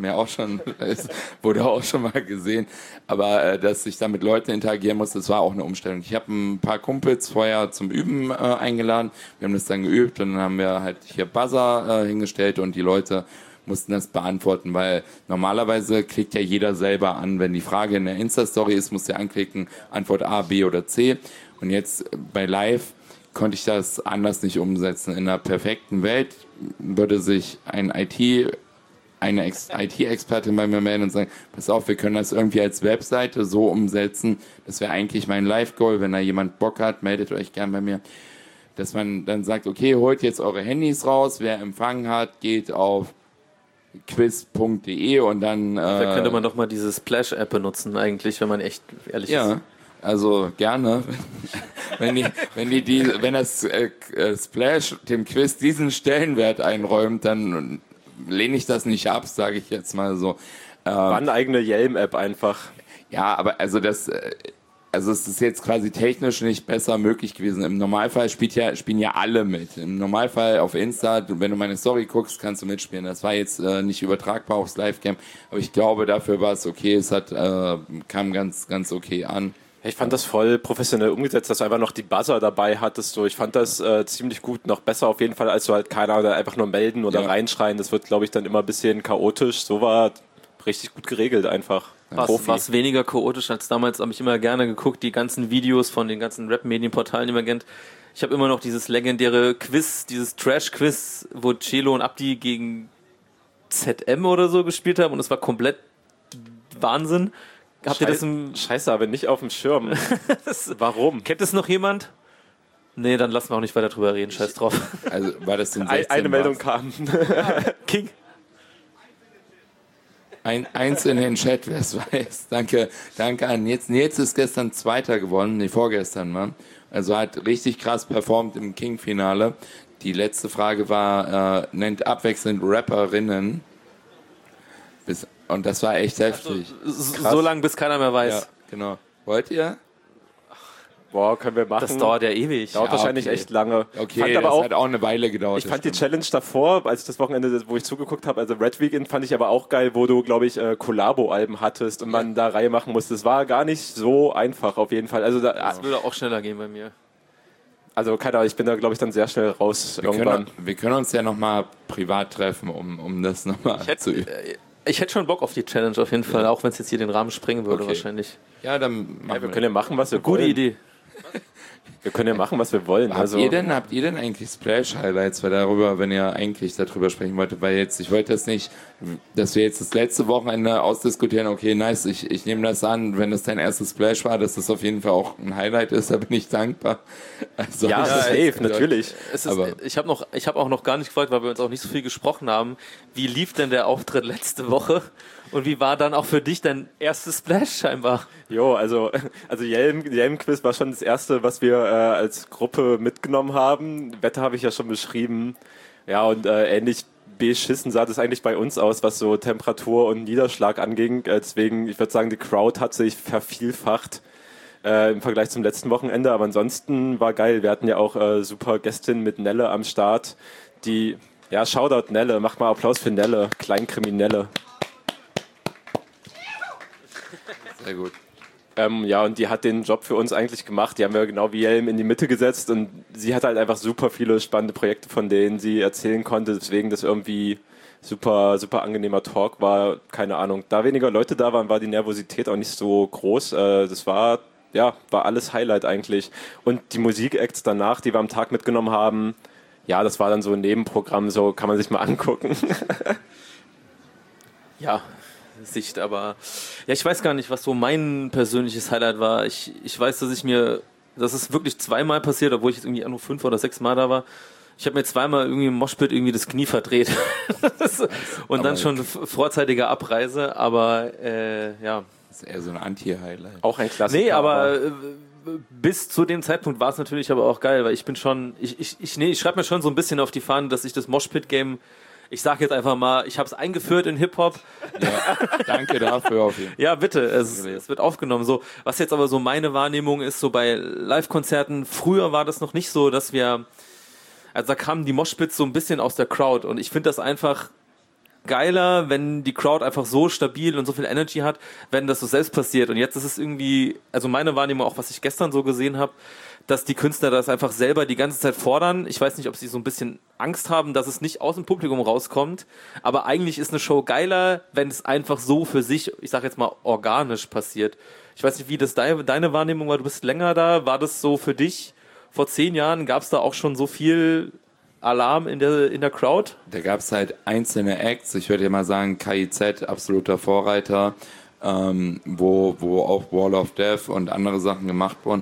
wurde auch schon mal gesehen, aber dass ich da mit Leuten interagieren muss, das war auch eine Umstellung. Ich habe ein paar Kumpels vorher zum Üben eingeladen, wir haben das dann geübt und dann haben wir halt hier Buzzer hingestellt und die Leute mussten das beantworten, weil normalerweise klickt ja jeder selber an, wenn die Frage in der Insta-Story ist, muss der anklicken, Antwort A, B oder C und jetzt bei Live konnte ich das anders nicht umsetzen. In einer perfekten Welt würde sich eine IT-Expertin bei mir melden und sagen, pass auf, wir können das irgendwie als Webseite so umsetzen, das wäre eigentlich mein Live-Goal, wenn da jemand Bock hat, meldet euch gern bei mir, dass man dann sagt, okay, holt jetzt eure Handys raus, wer Empfang hat, geht auf quiz.de und dann... Da könnte man doch mal diese Splash-App benutzen eigentlich, wenn man echt ehrlich ist. Ja. Also gerne, wenn das Splash dem Quiz diesen Stellenwert einräumt, dann lehne ich das nicht ab, sage ich jetzt mal so. War eine eigene Yelm-App einfach. Ja, aber also es ist jetzt quasi technisch nicht besser möglich gewesen. Im Normalfall spielen ja alle mit. Im Normalfall auf Insta, wenn du meine Story guckst, kannst du mitspielen. Das war jetzt nicht übertragbar aufs Livecam, aber ich glaube, dafür war es okay. Es kam ganz, ganz okay an. Ich fand das voll professionell umgesetzt, dass du einfach noch die Buzzer dabei hattest. So. Ich fand das ziemlich gut, noch besser auf jeden Fall, als du halt keiner da einfach nur melden oder reinschreien. Das wird, glaube ich, dann immer ein bisschen chaotisch. So war richtig gut geregelt einfach. Was weniger chaotisch als damals, habe ich immer gerne geguckt, die ganzen Videos von den ganzen Rap-Medienportalen, die man kennt. Ich habe immer noch dieses legendäre Quiz, dieses Trash-Quiz, wo Celo und Abdi gegen ZM oder so gespielt haben und es war komplett Wahnsinn. Habt ihr das Scheiße, aber nicht auf dem Schirm. Warum? Kennt es noch jemand? Nee, dann lassen wir auch nicht weiter drüber reden. Scheiß drauf. Also war das in 16 Eine Meldung kam. King. Eins in den Chat, wer es weiß. Danke an Nils. Nils ist gestern Zweiter geworden, vorgestern, Mann. Also hat richtig krass performt im King-Finale. Die letzte Frage war, nennt abwechselnd Rapperinnen. Und das war echt heftig. Also, so lange, bis keiner mehr weiß. Ja, genau. Wollt ihr? Boah, können wir machen. Das dauert ja ewig. Dauert wahrscheinlich echt lange. Okay, fand das aber auch, hat auch eine Weile gedauert. ich fand die Challenge davor, als ich das Wochenende, wo ich zugeguckt habe, also Red Weekend, fand ich aber auch geil, wo du, glaube ich, Collabo-Alben hattest und man da Reihe machen musste. Das war gar nicht so einfach auf jeden Fall. Also Das würde auch schneller gehen bei mir. Also keine Ahnung, ich bin da, glaube ich, dann sehr schnell raus irgendwann. Wir können uns ja nochmal privat treffen, um das nochmal zu üben. Ich hätte schon Bock auf die Challenge auf jeden Fall, auch wenn es jetzt hier den Rahmen sprengen würde wahrscheinlich. Ja, dann machen Wir können ja machen, was wir Gute wollen. Idee. Wir können ja machen, was wir wollen. Habt ihr denn eigentlich Splash-Highlights, weil darüber, wenn ihr eigentlich darüber sprechen wolltet, weil jetzt, ich wollte das nicht, dass wir jetzt das letzte Wochenende ausdiskutieren, okay, nice, ich nehme das an, wenn das dein erstes Splash war, dass das auf jeden Fall auch ein Highlight ist, da bin ich dankbar. Also, Ja, safe, natürlich. Ich habe auch noch gar nicht gefragt, weil wir uns auch nicht so viel gesprochen haben. Wie lief denn der Auftritt letzte Woche? Und wie war dann auch für dich dein erstes Splash scheinbar? Jo, also Jelm-Quiz war schon das erste, was wir als Gruppe mitgenommen haben. Wetter habe ich ja schon beschrieben. Ja, und ähnlich beschissen sah das eigentlich bei uns aus, was so Temperatur und Niederschlag anging. Deswegen, ich würde sagen, die Crowd hat sich vervielfacht im Vergleich zum letzten Wochenende. Aber ansonsten war geil. Wir hatten ja auch super Gästin mit Nelle am Start. Shoutout Nelle, macht mal Applaus für Nelle, Kleinkriminelle. sehr gut. Und die hat den Job für uns eigentlich gemacht. Die haben wir genau wie Jelm in die Mitte gesetzt und sie hat halt einfach super viele spannende Projekte, von denen sie erzählen konnte, deswegen das irgendwie super, super angenehmer Talk war. Keine Ahnung. Da weniger Leute da waren, war die Nervosität auch nicht so groß. Das war alles Highlight eigentlich. Und die Musikacts danach, die wir am Tag mitgenommen haben, ja, das war dann so ein Nebenprogramm, so kann man sich mal angucken. Ja, Sicht, aber ja, ich weiß gar nicht, was so mein persönliches Highlight war. Ich weiß, das ist wirklich zweimal passiert, obwohl ich jetzt irgendwie nur 5 oder 6 Mal da war. Ich habe mir zweimal irgendwie im Moshpit irgendwie das Knie verdreht und dann schon vorzeitige Abreise, aber ja. Das ist eher so ein Anti-Highlight. Auch ein Klassiker. Nee, aber bis zu dem Zeitpunkt war es natürlich aber auch geil, weil ich bin schon, ich schreibe mir schon so ein bisschen auf die Fahne, dass ich das Moshpit-Game, ich sag jetzt einfach mal, ich habe es eingeführt in Hip-Hop. Ja, danke dafür auf jeden Fall. Ja, bitte, es wird aufgenommen. So, was jetzt aber so meine Wahrnehmung ist, so bei Live-Konzerten, früher war das noch nicht so, dass wir, also da kamen die Moshpits so ein bisschen aus der Crowd und ich finde das einfach geiler, wenn die Crowd einfach so stabil und so viel Energy hat, wenn das so selbst passiert. Und jetzt ist es irgendwie, also meine Wahrnehmung, auch was ich gestern so gesehen habe, dass die Künstler das einfach selber die ganze Zeit fordern. Ich weiß nicht, ob sie so ein bisschen Angst haben, dass es nicht aus dem Publikum rauskommt, aber eigentlich ist eine Show geiler, wenn es einfach so für sich, ich sag jetzt mal, organisch passiert. Ich weiß nicht, wie das deine Wahrnehmung war, du bist länger da, war das so für dich? Vor 10 Jahren gab es da auch schon so viel Alarm in der Crowd? Da gab es halt einzelne Acts, ich würde ja mal sagen, KIZ, absoluter Vorreiter, wo auch Wall of Death und andere Sachen gemacht wurden.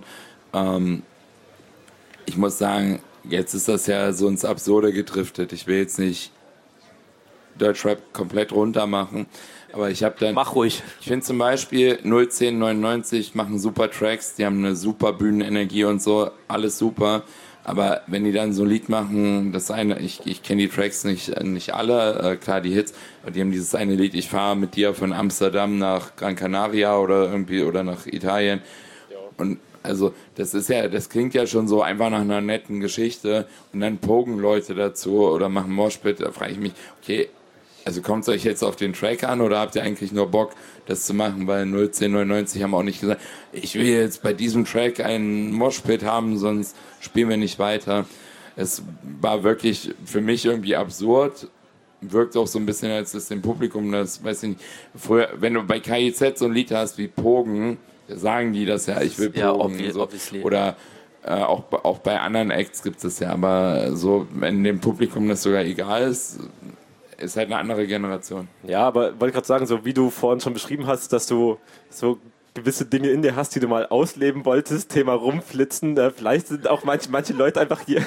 Ich muss sagen, jetzt ist das ja so ins Absurde gedriftet. Ich will jetzt nicht Deutschrap komplett runter machen, aber ich habe dann... Mach ruhig. Ich finde zum Beispiel 01099 machen super Tracks, die haben eine super Bühnenenergie und so, alles super. Aber wenn die dann so ein Lied machen, das eine, ich kenne die Tracks nicht alle, klar die Hits, aber die haben dieses eine Lied, ich fahre mit dir von Amsterdam nach Gran Canaria oder nach Italien. Und also das klingt ja schon so einfach nach einer netten Geschichte und dann pogen Leute dazu oder machen Moshpit, da frage ich mich, okay, also kommt es euch jetzt auf den Track an oder habt ihr eigentlich nur Bock, das zu machen, weil 01099 haben auch nicht gesagt, ich will jetzt bei diesem Track einen Moshpit haben, sonst spielen wir nicht weiter. Es war wirklich für mich irgendwie absurd, wirkt auch so ein bisschen, als es dem Publikum, das weiß ich nicht, früher, wenn du bei KIZ so ein Lied hast wie Pogen, sagen die das ja, ich will Pogen. Ja, so. obviously. Oder auch bei anderen Acts gibt es das ja, aber so, wenn dem Publikum das sogar egal ist halt eine andere Generation. Ja, aber wollte gerade sagen, so wie du vorhin schon beschrieben hast, dass du so gewisse Dinge in dir hast, die du mal ausleben wolltest, Thema rumflitzen, vielleicht sind auch manche Leute einfach hier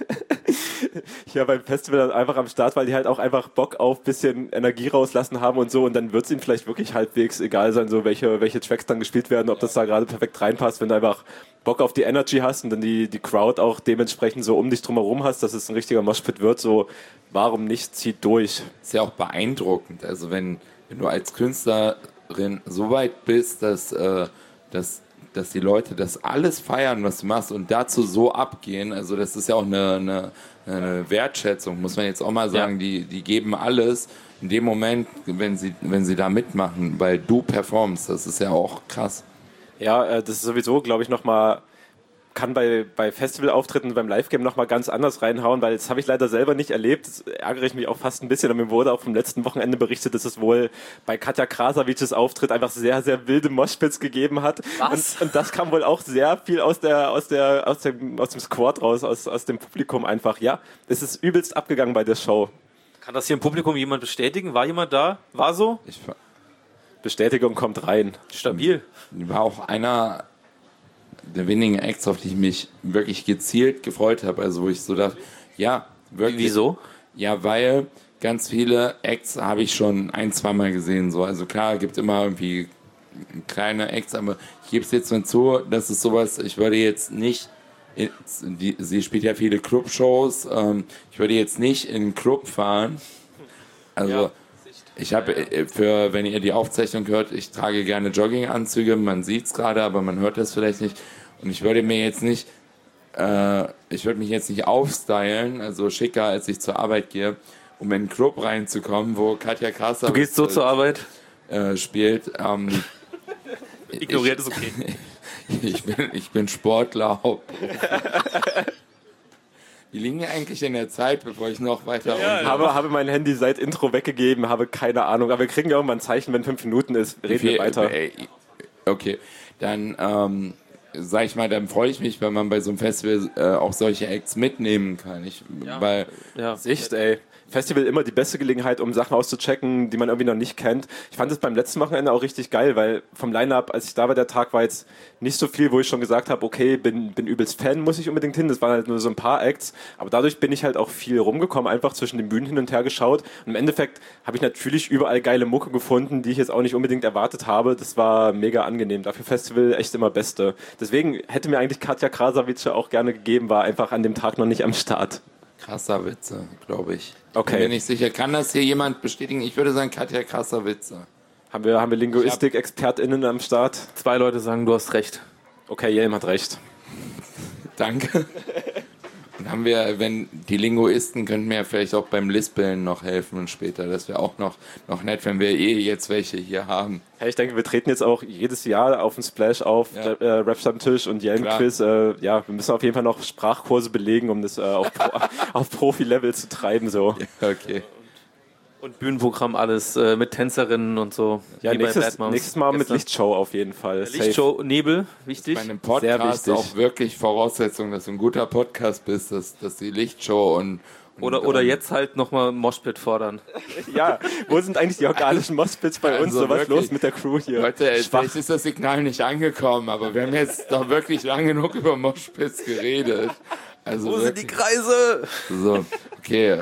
beim Festival einfach am Start, weil die halt auch einfach Bock auf ein bisschen Energie rauslassen haben und so und dann wird es ihnen vielleicht wirklich halbwegs egal sein, so welche Tracks dann gespielt werden, ob das da gerade perfekt reinpasst, wenn du einfach Bock auf die Energy hast und dann die Crowd auch dementsprechend so um dich drumherum hast, dass es ein richtiger Moshpit wird, so warum nicht, zieht durch. Ist ja auch beeindruckend, also wenn du als Künstlerin so weit bist, dass dass die Leute das alles feiern, was du machst und dazu so abgehen, also das ist ja auch eine Wertschätzung, muss man jetzt auch mal sagen, die geben alles in dem Moment, wenn sie da mitmachen, weil du performst, das ist ja auch krass. Ja, das ist sowieso, glaube ich, nochmal, kann bei Festivalauftritten beim Live-Game nochmal ganz anders reinhauen, weil das habe ich leider selber nicht erlebt. Das ärgere ich mich auch fast ein bisschen. Und mir wurde auch vom letzten Wochenende berichtet, dass es wohl bei Katja Krasavices Auftritt einfach sehr, sehr wilde Moshpits gegeben hat. Was? Und das kam wohl auch sehr viel aus dem Squad raus, aus dem Publikum einfach. Ja, es ist übelst abgegangen bei der Show. Kann das hier im Publikum jemand bestätigen? War jemand da? War so? Bestätigung kommt rein. Stabil. War auch einer der wenigen Acts, auf die ich mich wirklich gezielt gefreut habe. Also wo ich so dachte, ja, wirklich. Wieso? Ja, weil ganz viele Acts habe ich schon 1-2 Mal gesehen. So. Also klar, gibt immer irgendwie kleine Acts, aber ich gebe es jetzt mal zu, das ist sowas, ich würde jetzt nicht, sie spielt ja viele Clubshows, ich würde jetzt nicht in einen Club fahren. Also ich habe, wenn ihr die Aufzeichnung hört, ich trage gerne Jogginganzüge, man sieht es gerade, aber man hört das vielleicht nicht. Und ich würde mich jetzt nicht aufstylen, also schicker, als ich zur Arbeit gehe, um in einen Club reinzukommen, wo Katja Krasavices Du gehst so zur Arbeit? Spielt. Ignoriert ist okay. Ich bin Sportler. Wie liegen wir eigentlich in der Zeit, bevor ich noch weiter... Habe mein Handy seit Intro weggegeben, habe keine Ahnung. Aber wir kriegen ja irgendwann ein Zeichen, wenn 5 Minuten ist. Reden wir weiter. Okay, dann sag ich mal, dann freue ich mich, wenn man bei so einem Festival auch solche Acts mitnehmen kann. Sicht, ey. Festival immer die beste Gelegenheit, um Sachen auszuchecken, die man irgendwie noch nicht kennt. Ich fand es beim letzten Wochenende auch richtig geil, weil vom Line-Up, als ich da war, der Tag war jetzt nicht so viel, wo ich schon gesagt habe, okay, bin übelst Fan, muss ich unbedingt hin. Das waren halt nur so ein paar Acts. Aber dadurch bin ich halt auch viel rumgekommen, einfach zwischen den Bühnen hin und her geschaut. Und im Endeffekt habe ich natürlich überall geile Mucke gefunden, die ich jetzt auch nicht unbedingt erwartet habe. Das war mega angenehm. Dafür Festival echt immer Beste. Deswegen hätte mir eigentlich Katja Krasavices auch gerne gegeben, war einfach an dem Tag noch nicht am Start. Krasavices, glaube ich. Okay. Bin mir nicht sicher. Kann das hier jemand bestätigen? Ich würde sagen Katja Krasavices. Haben wir Linguistik-ExpertInnen am Start? 2 Leute sagen, du hast recht. Okay, Jelm hat recht. Danke. Dann haben wir, wenn die Linguisten könnten mir ja vielleicht auch beim Lispeln noch helfen und später. Das wäre auch noch nett, wenn wir jetzt welche hier haben. Hey, ich denke, wir treten jetzt auch jedes Jahr auf den Splash auf, Rap-Stammtisch und Jelm-Quiz. Wir müssen auf jeden Fall noch Sprachkurse belegen, um das auf Profi-Level zu treiben. So. Ja, okay. Und Bühnenprogramm alles mit Tänzerinnen und so. Ja, nächstes Mal mit Lichtshow auf jeden Fall. Lichtshow, Nebel, wichtig. Bei einem Podcast auch wirklich Voraussetzung, dass du ein guter Podcast bist, dass die Lichtshow oder jetzt halt nochmal Moshpit fordern. Ja, wo sind eigentlich die organischen Moshpits bei uns? Also so was wirklich, los mit der Crew hier? Leute, vielleicht ist das Signal nicht angekommen, aber wir haben jetzt doch wirklich lang genug über Moshpits geredet. Also wo sind die Kreise? So, okay.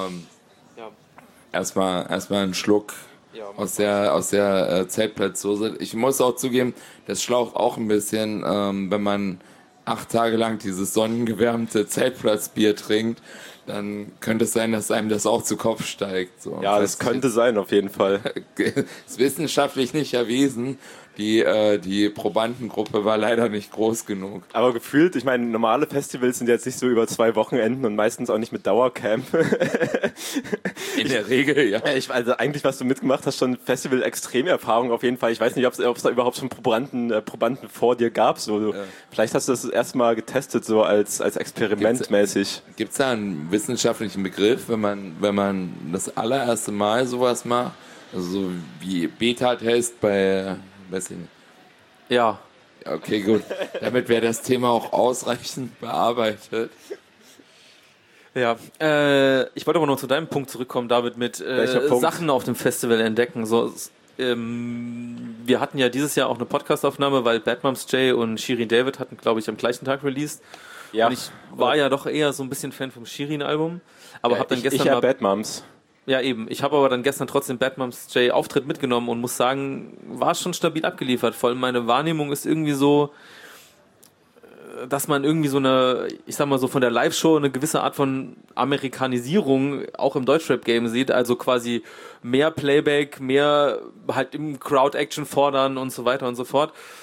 Erstmal einen Schluck aus der Zeltplatzsoße. Ich muss auch zugeben, das schlaucht auch ein bisschen, wenn man 8 Tage lang dieses sonnengewärmte Zeltplatzbier trinkt, dann könnte es sein, dass einem das auch zu Kopf steigt. So. Ja, das könnte sein, auf jeden Fall. Ist wissenschaftlich nicht erwiesen. Die Probandengruppe war leider nicht groß genug. Aber gefühlt, ich meine, normale Festivals sind jetzt nicht so über 2 Wochenenden und meistens auch nicht mit Dauercamp. In der Regel, ja. Also eigentlich, was du mitgemacht hast, schon Festival-Extremerfahrung auf jeden Fall. Ich weiß nicht, ob es da überhaupt schon Probanden vor dir gab. So. Vielleicht hast du das erste Mal getestet, so als Experiment mäßig. Gibt es da einen wissenschaftlichen Begriff, wenn man das allererste Mal sowas macht? Also so wie Beta-Test bei... Weiß ich nicht. Ja. Okay, gut. Damit wäre das Thema auch ausreichend bearbeitet. Ja, ich wollte aber noch zu deinem Punkt zurückkommen, David, mit Sachen auf dem Festival entdecken. So, wir hatten ja dieses Jahr auch eine Podcastaufnahme, weil Bad Moms J und Shirin David hatten, glaube ich, am gleichen Tag released. Ja. Und ich war ja doch eher so ein bisschen Fan vom Shirin-Album. Aber habe dann gestern Bad Moms. Ja, eben. Ich habe aber dann gestern trotzdem Bad Moms J Auftritt mitgenommen und muss sagen, war schon stabil abgeliefert. Vor allem meine Wahrnehmung ist irgendwie so, dass man irgendwie so eine, ich sag mal so von der Live-Show eine gewisse Art von Amerikanisierung auch im Deutschrap-Game sieht. Also quasi mehr Playback, mehr halt im Crowd-Action fordern und so weiter und so fort.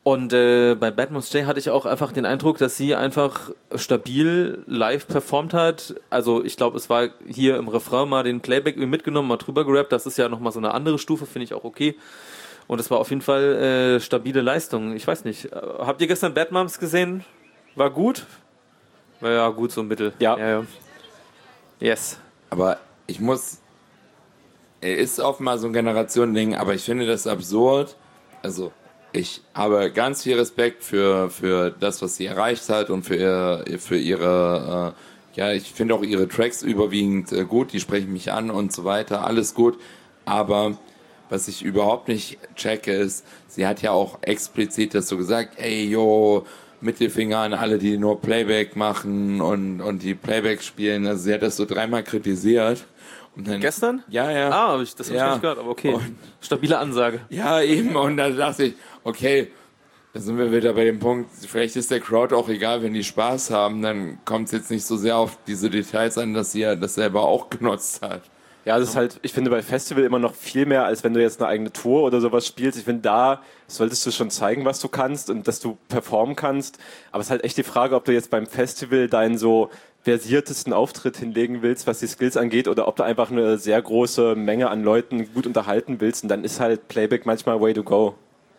Und bei Bad Moms J hatte ich auch einfach den Eindruck, dass sie einfach stabil live performt hat. Also ich glaube, es war hier im Refrain mal den Playback mitgenommen, mal drüber gerappt. Das ist ja nochmal so eine andere Stufe, finde ich auch okay. Und es war auf jeden Fall stabile Leistung. Ich weiß nicht. Habt ihr gestern Bad Moms gesehen? War gut? Ja, gut, so mittel. Ja. Yes. Aber er ist oft mal so ein Generationending, aber ich finde das absurd. Also, ich habe ganz viel Respekt für das, was sie erreicht hat und für ihre, ich finde auch ihre Tracks überwiegend gut, die sprechen mich an und so weiter, alles gut. Aber was ich überhaupt nicht checke ist, sie hat ja auch explizit das so gesagt, ey, yo, Mittelfinger an alle, die nur Playback machen und die Playback spielen. Also sie hat das so 3-mal kritisiert. Und dann, gestern? Ja. Das habe ich nicht gehört, aber okay. Und, stabile Ansage. Ja, eben. Und dann dachte ich, okay, da sind wir wieder bei dem Punkt, vielleicht ist der Crowd auch egal, wenn die Spaß haben, dann kommt es jetzt nicht so sehr auf diese Details an, dass sie ja das selber auch genutzt hat. Ja, das ist halt, ich finde bei Festival immer noch viel mehr, als wenn du jetzt eine eigene Tour oder sowas spielst. Ich finde, da solltest du schon zeigen, was du kannst und dass du performen kannst. Aber es ist halt echt die Frage, ob du jetzt beim Festival deinen so versiertesten Auftritt hinlegen willst, was die Skills angeht, oder ob du einfach eine sehr große Menge an Leuten gut unterhalten willst. Und dann ist halt Playback manchmal way to go.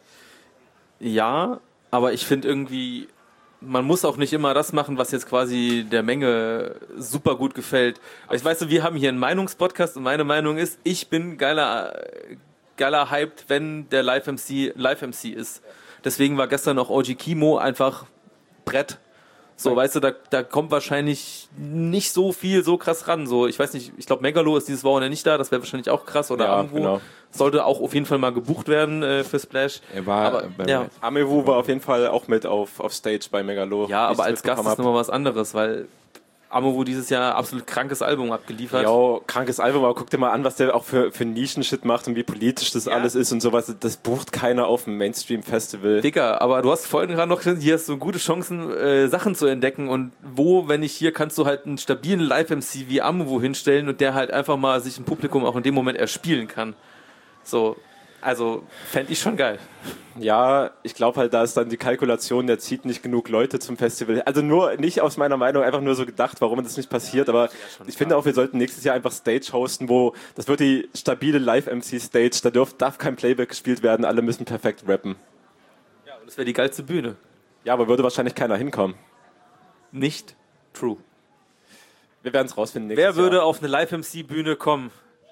Ja, aber ich finde irgendwie, man muss auch nicht immer das machen, was jetzt quasi der Menge super gut gefällt. Ich weiß, wir haben hier einen Meinungspodcast und meine Meinung ist, ich bin geiler hyped, wenn der Live-MC ist. Deswegen war gestern auch OG Kimo einfach Brett. So, weißt du, da kommt wahrscheinlich nicht so viel so krass ran. So, ich weiß nicht, ich glaube Megalo ist dieses Wochenende nicht da, das wäre wahrscheinlich auch krass. Oder ja, Amewu genau. Sollte auch auf jeden Fall mal gebucht werden für Splash. Er war Amewu war auf jeden Fall auch mit auf Stage bei Megalo. Ja, aber als Gast ist nochmal was anderes, weil Amewu dieses Jahr absolut krankes Album abgeliefert. Ja, krankes Album, aber guck dir mal an, was der auch für Nischen-Shit macht und wie politisch das alles ist und sowas. Das bucht keiner auf dem Mainstream-Festival. Dicker, aber du hast vorhin gerade noch gesagt, hier hast du gute Chancen, Sachen zu entdecken und wenn nicht hier, kannst du halt einen stabilen Live-MC wie Amewu hinstellen und der halt einfach mal sich ein Publikum auch in dem Moment erspielen kann. So, also fände ich schon geil. Ja, ich glaube halt, da ist dann die Kalkulation, der zieht nicht genug Leute zum Festival. Also nur, nicht aus meiner Meinung, einfach nur so gedacht, warum das nicht passiert, aber ich finde auch, wir sollten nächstes Jahr einfach Stage hosten, das wird die stabile Live-MC-Stage, da darf kein Playback gespielt werden, alle müssen perfekt rappen. Ja, und das wäre die geilste Bühne. Ja, aber würde wahrscheinlich keiner hinkommen. Nicht true. Wir werden es rausfinden nächstes Jahr. Wer würde Jahr auf eine Live-MC-Bühne kommen?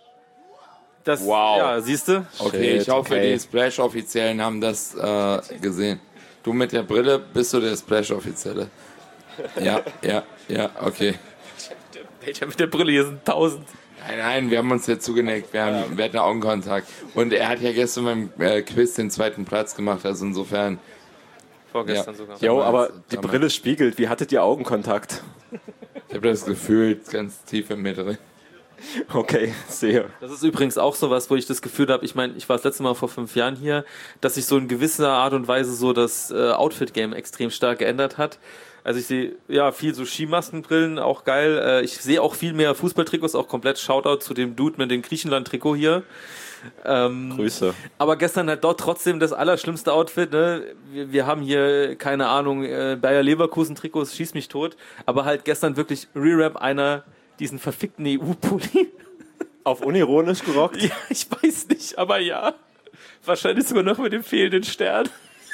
Wow. Ja, siehst du? Okay, ich hoffe, die Splash-Offiziellen haben das gesehen. Du mit der Brille bist du der Splash-Offizielle. Ja, okay. Welcher mit der Brille? Hier sind 1000. Nein, wir haben uns ja zugeneckt, wir hatten Augenkontakt. Und er hat ja gestern beim Quiz den 2. Platz gemacht, also insofern... Vorgestern sogar. Jo, aber die Brille spiegelt, wie hattet ihr Augenkontakt? Ich habe das Gefühl ganz tief in mir drin. Okay, sehe. Das ist übrigens auch sowas, wo ich das Gefühl habe, ich meine, ich war das letzte Mal vor 5 Jahren hier, dass sich so in gewisser Art und Weise so das Outfit-Game extrem stark geändert hat. Also ich sehe viel so Skimaskenbrillen, auch geil. Ich sehe auch viel mehr Fußballtrikots, auch komplett Shoutout zu dem Dude mit dem Griechenland-Trikot hier. Grüße. Aber gestern halt dort trotzdem das allerschlimmste Outfit. Ne? Wir haben hier, keine Ahnung, Bayer Leverkusen-Trikots, schieß mich tot. Aber halt gestern wirklich Re-Rap einer diesen verfickten EU-Pulli. Auf unironisch gerockt? Ja, ich weiß nicht, aber ja. Wahrscheinlich sogar noch mit dem fehlenden Stern.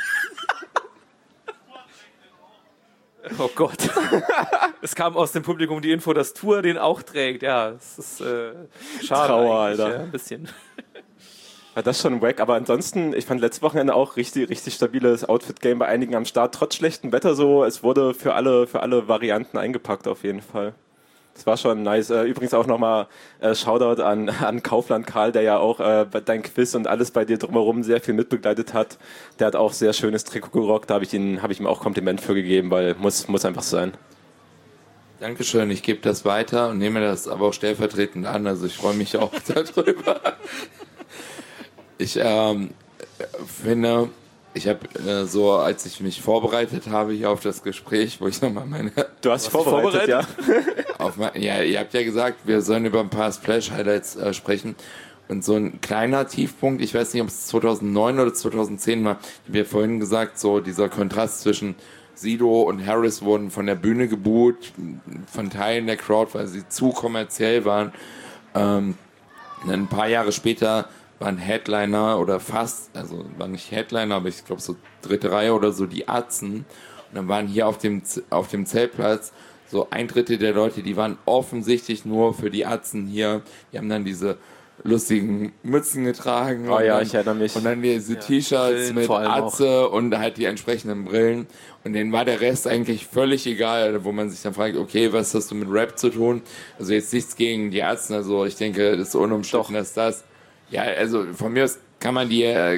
Oh Gott. Es kam aus dem Publikum die Info, dass Tour den auch trägt. Ja, es ist schade. Trauer, Alter. Ja, ein bisschen. Ja, das ist schon wack, aber ansonsten, ich fand letztes Wochenende auch richtig stabiles Outfit-Game bei einigen am Start. Trotz schlechtem Wetter so, es wurde für alle Varianten eingepackt auf jeden Fall. Das war schon nice. Übrigens auch nochmal Shoutout an Kaufland Karl, der ja auch dein Quiz und alles bei dir drumherum sehr viel mitbegleitet hat. Der hat auch sehr schönes Trikot gerockt. Da habe ich ihm auch Kompliment für gegeben, weil muss einfach sein. Dankeschön, ich gebe das weiter und nehme das aber auch stellvertretend an. Also ich freue mich auch darüber. Ich finde, ich habe so, als ich mich vorbereitet habe hier auf das Gespräch, wo ich nochmal meine... Du hast dich vorbereitet, ja? Ja, ihr habt ja gesagt, wir sollen über ein paar Splash-Highlights sprechen. Und so ein kleiner Tiefpunkt, ich weiß nicht, ob es 2009 oder 2010 war, wie wir vorhin gesagt, so dieser Kontrast zwischen Sido und Harris wurden von der Bühne geboot, von Teilen der Crowd, weil sie zu kommerziell waren. Ein paar Jahre später waren Headliner oder fast, also waren nicht Headliner, aber ich glaube so dritte Reihe oder so, die Atzen. Und dann waren hier auf dem Zeltplatz so 1/3 der Leute, die waren offensichtlich nur für die Atzen hier. Die haben dann diese lustigen Mützen getragen. Oh ja, ich erinnere mich. Und dann diese T-Shirts mit Atze und halt die entsprechenden Brillen. Und denen war der Rest eigentlich völlig egal, wo man sich dann fragt, okay, was hast du mit Rap zu tun? Also jetzt nichts gegen die Ärzte, also ich denke, das ist unumstritten, dass das, ja, also von mir aus kann man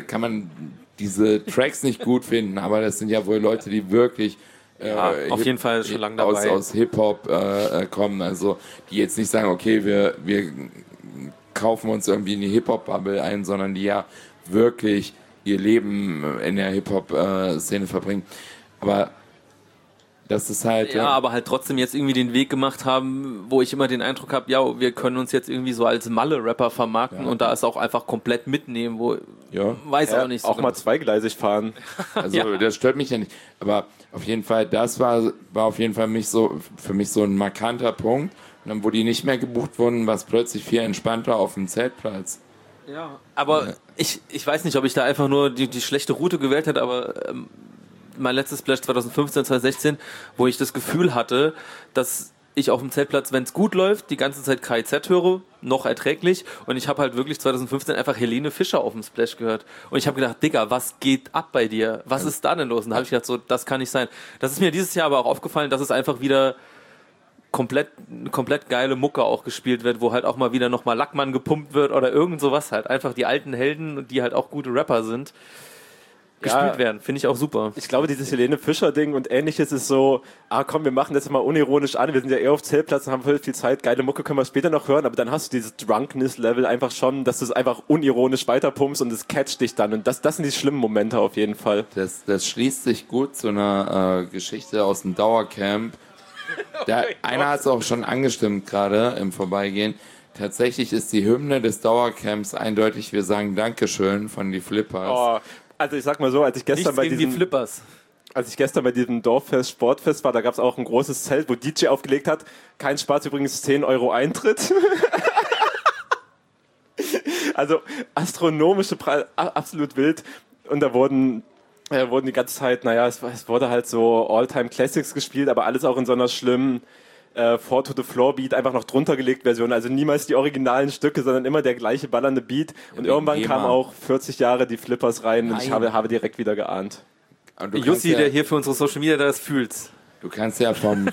diese Tracks nicht gut finden, aber das sind ja wohl Leute, die wirklich auf jeden Fall schon lange dabei aus Hip-Hop kommen, also die jetzt nicht sagen, okay, wir kaufen uns irgendwie in die Hip-Hop-Bubble ein, sondern die ja wirklich ihr Leben in der Hip-Hop-Szene verbringen. Aber das ist halt... Ja, aber halt trotzdem jetzt irgendwie den Weg gemacht haben, wo ich immer den Eindruck habe, ja, wir können uns jetzt irgendwie so als Malle-Rapper vermarkten und da ist auch einfach komplett mitnehmen, wo weiß auch nicht so. Auch mal zweigleisig fahren. Also das stört mich ja nicht. Aber auf jeden Fall, das war auf jeden Fall für mich so ein markanter Punkt. Und dann, wo die nicht mehr gebucht wurden, war es plötzlich viel entspannter auf dem Zeltplatz. Ja, aber ich weiß nicht, ob ich da einfach nur die schlechte Route gewählt hätte, aber mein letztes Splash 2015, 2016, wo ich das Gefühl hatte, dass ich auf dem Zeltplatz, wenn es gut läuft, die ganze Zeit KIZ höre, noch erträglich. Und ich habe halt wirklich 2015 einfach Helene Fischer auf dem Splash gehört. Und ich habe gedacht, Digga, was geht ab bei dir? Was ist da denn los? Und da habe ich gedacht, so, das kann nicht sein. Das ist mir dieses Jahr aber auch aufgefallen, dass es einfach wieder komplett geile Mucke auch gespielt wird, wo halt auch mal wieder nochmal Lackmann gepumpt wird oder irgend sowas halt. Einfach die alten Helden, die halt auch gute Rapper sind, gespielt werden. Finde ich auch super. Ich glaube, dieses Helene Fischer-Ding und ähnliches ist so, komm, wir machen das mal unironisch an, wir sind ja eher auf Zeltplatz und haben voll viel Zeit, geile Mucke können wir später noch hören, aber dann hast du dieses Drunkness-Level einfach schon, dass du es einfach unironisch weiterpumpst und es catcht dich dann und das sind die schlimmen Momente auf jeden Fall. Das schließt sich gut zu einer Geschichte aus dem Dauercamp. Einer hat es auch schon angestimmt gerade im Vorbeigehen. Tatsächlich ist die Hymne des Dauercamps eindeutig, wir sagen Dankeschön von die Flippers. Oh, also ich sag mal so, als ich gestern bei diesem Dorffest, Sportfest war, da gab es auch ein großes Zelt, wo DJ aufgelegt hat. Kein Spaß, übrigens 10 € Eintritt. Also astronomische Preise, absolut wild. Und da wurden die ganze Zeit, es wurde halt so All-Time-Classics gespielt, aber alles auch in so einer schlimmen Four to the Floor Beat, einfach noch drunter gelegt Version. Also niemals die originalen Stücke, sondern immer der gleiche ballernde Beat. Und irgendwann kamen auch 40 Jahre die Flippers rein und ich habe direkt wieder geahnt. Jussi, der hier für unsere Social Media das fühlt. Du kannst ja vom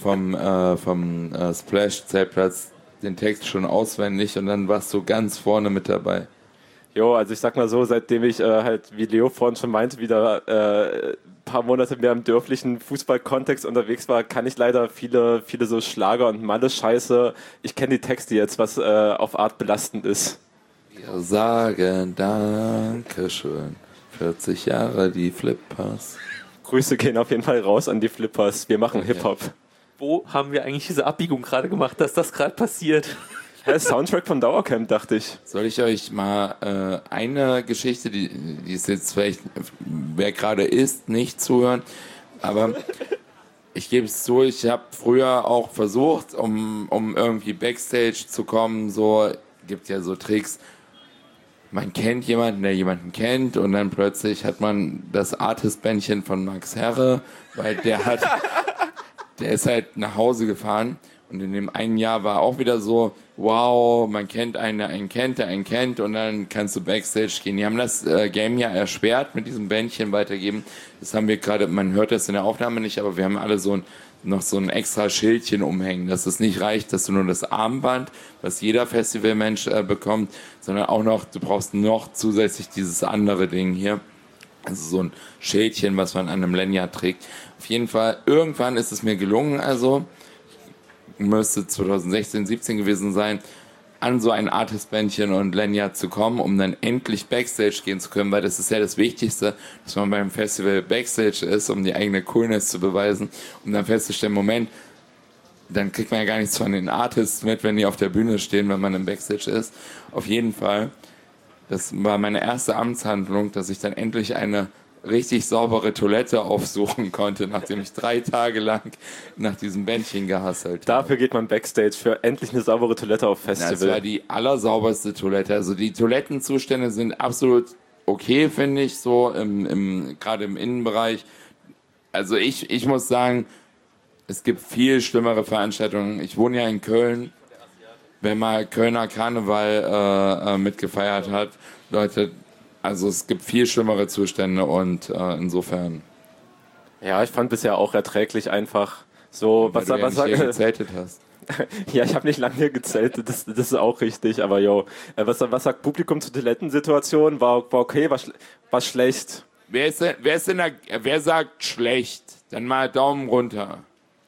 Splash-Zeltplatz den Text schon auswendig und dann warst du ganz vorne mit dabei. Jo, also ich sag mal so, seitdem ich halt, wie Leo vorhin schon meinte, wieder ein paar Monate mehr im dörflichen Fußballkontext unterwegs war, kann ich leider viele so Schlager- und Malle-Scheiße, ich kenne die Texte jetzt, was auf Art belastend ist. Wir sagen Dankeschön, 40 Jahre die Flippers. Grüße gehen auf jeden Fall raus an die Flippers, wir machen Hip-Hop. Wo haben wir eigentlich diese Abbiegung gerade gemacht, dass das gerade passiert? Soundtrack von Dauercamp, dachte ich. Soll ich euch mal eine Geschichte, die ist jetzt vielleicht, wer gerade isst, nicht zuhören, aber ich gebe es zu, ich habe früher auch versucht, um irgendwie Backstage zu kommen, so, gibt ja so Tricks, man kennt jemanden, der jemanden kennt und dann plötzlich hat man das Artist-Bändchen von Max Herre, weil der ist halt nach Hause gefahren. Und in dem einen Jahr war auch wieder so, wow, man kennt einen, der einen kennt und dann kannst du Backstage gehen. Die haben das Game ja erschwert mit diesem Bändchen weitergeben. Das haben wir gerade, man hört das in der Aufnahme nicht, aber wir haben alle noch so ein extra Schildchen umhängen, dass es nicht reicht, dass du nur das Armband, was jeder Festivalmensch bekommt, sondern auch noch, du brauchst noch zusätzlich dieses andere Ding hier. Also so ein Schildchen, was man an einem Lanyard trägt. Auf jeden Fall, irgendwann ist es mir gelungen, also müsste 2016, 17 gewesen sein, an so ein Artist-Bändchen und Lanyard zu kommen, um dann endlich Backstage gehen zu können, weil das ist ja das Wichtigste, dass man beim Festival Backstage ist, um die eigene Coolness zu beweisen, um dann festzustellen, Moment, dann kriegt man ja gar nichts von den Artists mit, wenn die auf der Bühne stehen, wenn man im Backstage ist. Auf jeden Fall Das war meine erste Amtshandlung, dass ich dann endlich eine richtig saubere Toilette aufsuchen konnte, nachdem ich 3 Tage lang nach diesem Bändchen gehasselt habe. Dafür geht man Backstage für endlich eine saubere Toilette auf Festival. Das war die allersauberste Toilette. Also die Toilettenzustände sind absolut okay, finde ich, so gerade im Innenbereich. Also ich muss sagen, es gibt viel schlimmere Veranstaltungen. Ich wohne ja in Köln. Wer mal Kölner Karneval mitgefeiert hat, Leute, also es gibt viel schlimmere Zustände und insofern. Ja, ich fand bisher auch erträglich einfach so, Weil du ja nicht hier gezeltet hast. Ja, ich habe nicht lange hier gezeltet, das ist auch richtig, aber was sagt Publikum zur Toilettensituation? War okay, war schlecht? Wer sagt schlecht? Dann mal Daumen runter.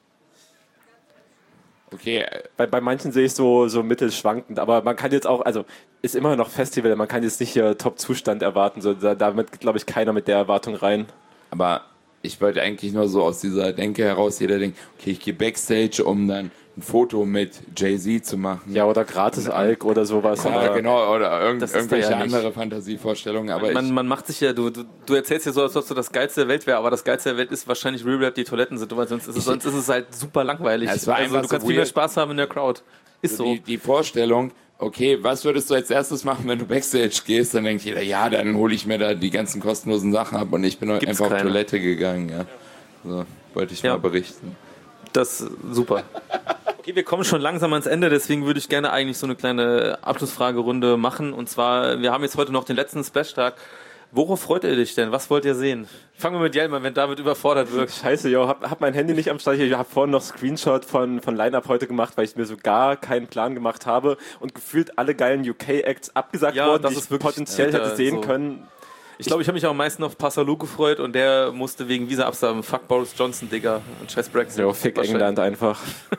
Okay. Bei manchen sehe ich so mittelschwankend, aber man kann jetzt auch, also ist immer noch Festival, man kann jetzt nicht hier Top-Zustand erwarten, so, damit glaube ich keiner mit der Erwartung rein. Aber ich wollte eigentlich nur so aus dieser Denke heraus, jeder denkt, okay, ich gehe Backstage, um dann ein Foto mit Jay-Z zu machen. Ja, oder Gratis-Alk oder sowas. Ja, genau, oder Das ist irgendwelche da ja nicht. andere Fantasievorstellungen. Aber Man macht sich ja, du erzählst ja so, als ob so das Geilste der Welt wäre, aber das Geilste der Welt ist wahrscheinlich Real Rap, die Toilettensituation. Sonst ist es halt super langweilig. Ja, es war also einfach du so kannst viel mehr weird. Spaß haben in der Crowd. Ist so. Die Vorstellung, okay, was würdest du als erstes machen, wenn du Backstage gehst? Dann denkt jeder, ja, dann hole ich mir da die ganzen kostenlosen Sachen ab und ich bin Gibt's einfach auf keine. Toilette gegangen. Ja. So, wollte ich Ja. mal berichten. Das ist super. Okay, wir kommen schon langsam ans Ende, deswegen würde ich gerne eigentlich so eine kleine Abschlussfragerunde machen. Und zwar, wir haben jetzt heute noch den letzten Splash-Tag. Worauf freut ihr dich denn? Was wollt ihr sehen? Fangen wir mit Jelm an, wenn David überfordert wirkt. Scheiße, hab mein Handy nicht am Start. Ich habe vorhin noch Screenshot von Line-Up heute gemacht, weil ich mir so gar keinen Plan gemacht habe und gefühlt alle geilen UK-Acts abgesagt Ja, wurden, das die ist ich wirklich, potenziell hätte sehen so. können. Ich glaube, ich habe mich auch am meisten auf Passalou gefreut und der musste wegen Visa-Absagen, fuck Boris Johnson, Digga, und scheiß Brexit. Ja, fick England einfach.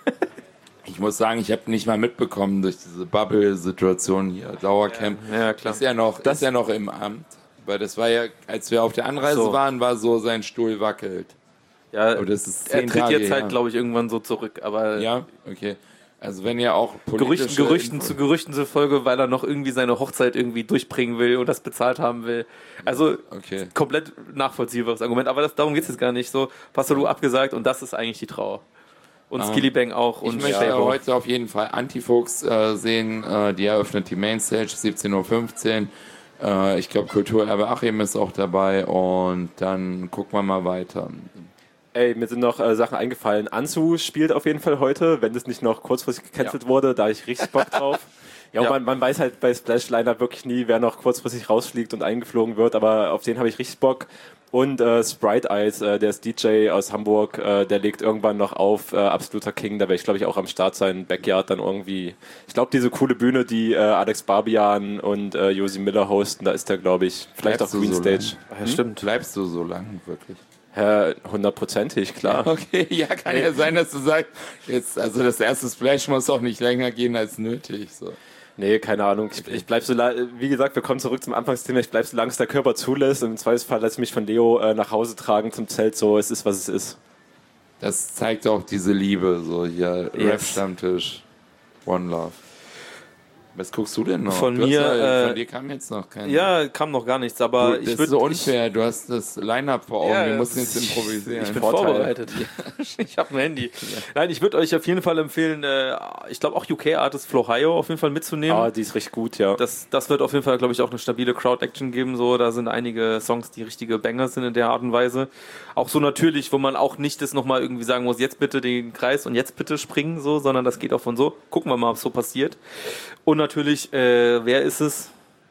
Ich muss sagen, ich habe nicht mal mitbekommen durch diese Bubble-Situation hier, Dauercamp. Ja, klar. Ist ja noch im Amt. Weil das war ja, als wir auf der Anreise So. waren, war so, sein Stuhl wackelt. Ja, Aber das ist er 10 tritt Tage jetzt halt, her. glaube ich, irgendwann so zurück. Aber Ja, okay. Also wenn ihr auch politische Gerüchten zufolge, weil er noch irgendwie seine Hochzeit irgendwie durchbringen will und das bezahlt haben will. Also Okay. komplett nachvollziehbares Argument. Aber darum geht es jetzt gar nicht. So, Passalou abgesagt und das ist eigentlich die Trauer. Und Skillibang auch. Ich Und möchte Shabo. heute auf jeden Fall Antifuchs sehen. Die eröffnet die Mainstage 17:15 Uhr. Ich glaube, Kulturerbe Achim ist auch dabei und dann gucken wir mal weiter. Ey, mir sind noch Sachen eingefallen. Anzu spielt auf jeden Fall heute, wenn das nicht noch kurzfristig gecancelt wurde, da hab ich richtig Bock drauf. Ja, und man weiß halt bei Splash Liner wirklich nie, wer noch kurzfristig rausfliegt und eingeflogen wird, aber auf den habe ich richtig Bock. Und Sprite Eyes, der ist DJ aus Hamburg, der legt irgendwann noch auf, Absoluter King, da werde ich glaube ich auch am Start sein, Backyard dann irgendwie. Ich glaube diese coole Bühne, die Alex Barbian und Josi Miller hosten, da ist der glaube ich, vielleicht Bleibst auch du Green so Stage. Ja, stimmt. Bleibst du so lang, wirklich? Ja, 100%ig, klar. Okay, ja, kann ja sein, dass du sagst, jetzt, also das erste Splash muss auch nicht länger gehen als nötig. So. Nee, keine Ahnung. Ich bleib so wie gesagt, wir kommen zurück zum Anfangsthema. Ich bleib so lange es der Körper zulässt. Und im Zweifelsfall lasse ich mich von Leo nach Hause tragen zum Zelt. So, es ist, was es ist. Das zeigt auch diese Liebe, so hier, Yes. Rap-Stammtisch, One Love. Was guckst du denn noch? Von Du hast mir, von dir kam jetzt noch kein... Ja, kam noch gar nichts, aber das ich ist würde so unfair, du hast das Line-Up vor Augen, Ja, du musst das- jetzt improvisieren. Ich bin Vorteil. vorbereitet. Ich habe ein Handy. Nein, ich würde euch auf jeden Fall empfehlen, ich glaube auch UK-Artist Flohayo auf jeden Fall mitzunehmen. Ah, die ist richtig gut, ja. Das wird auf jeden Fall, glaube ich, auch eine stabile Crowd-Action geben. So, da sind einige Songs, die richtige Banger sind in der Art und Weise. Auch so natürlich, wo man auch nicht das nochmal irgendwie sagen muss, jetzt bitte den Kreis und jetzt bitte springen, so, sondern das geht auch von so. Gucken wir mal, ob es so passiert. Und natürlich, wer ist es?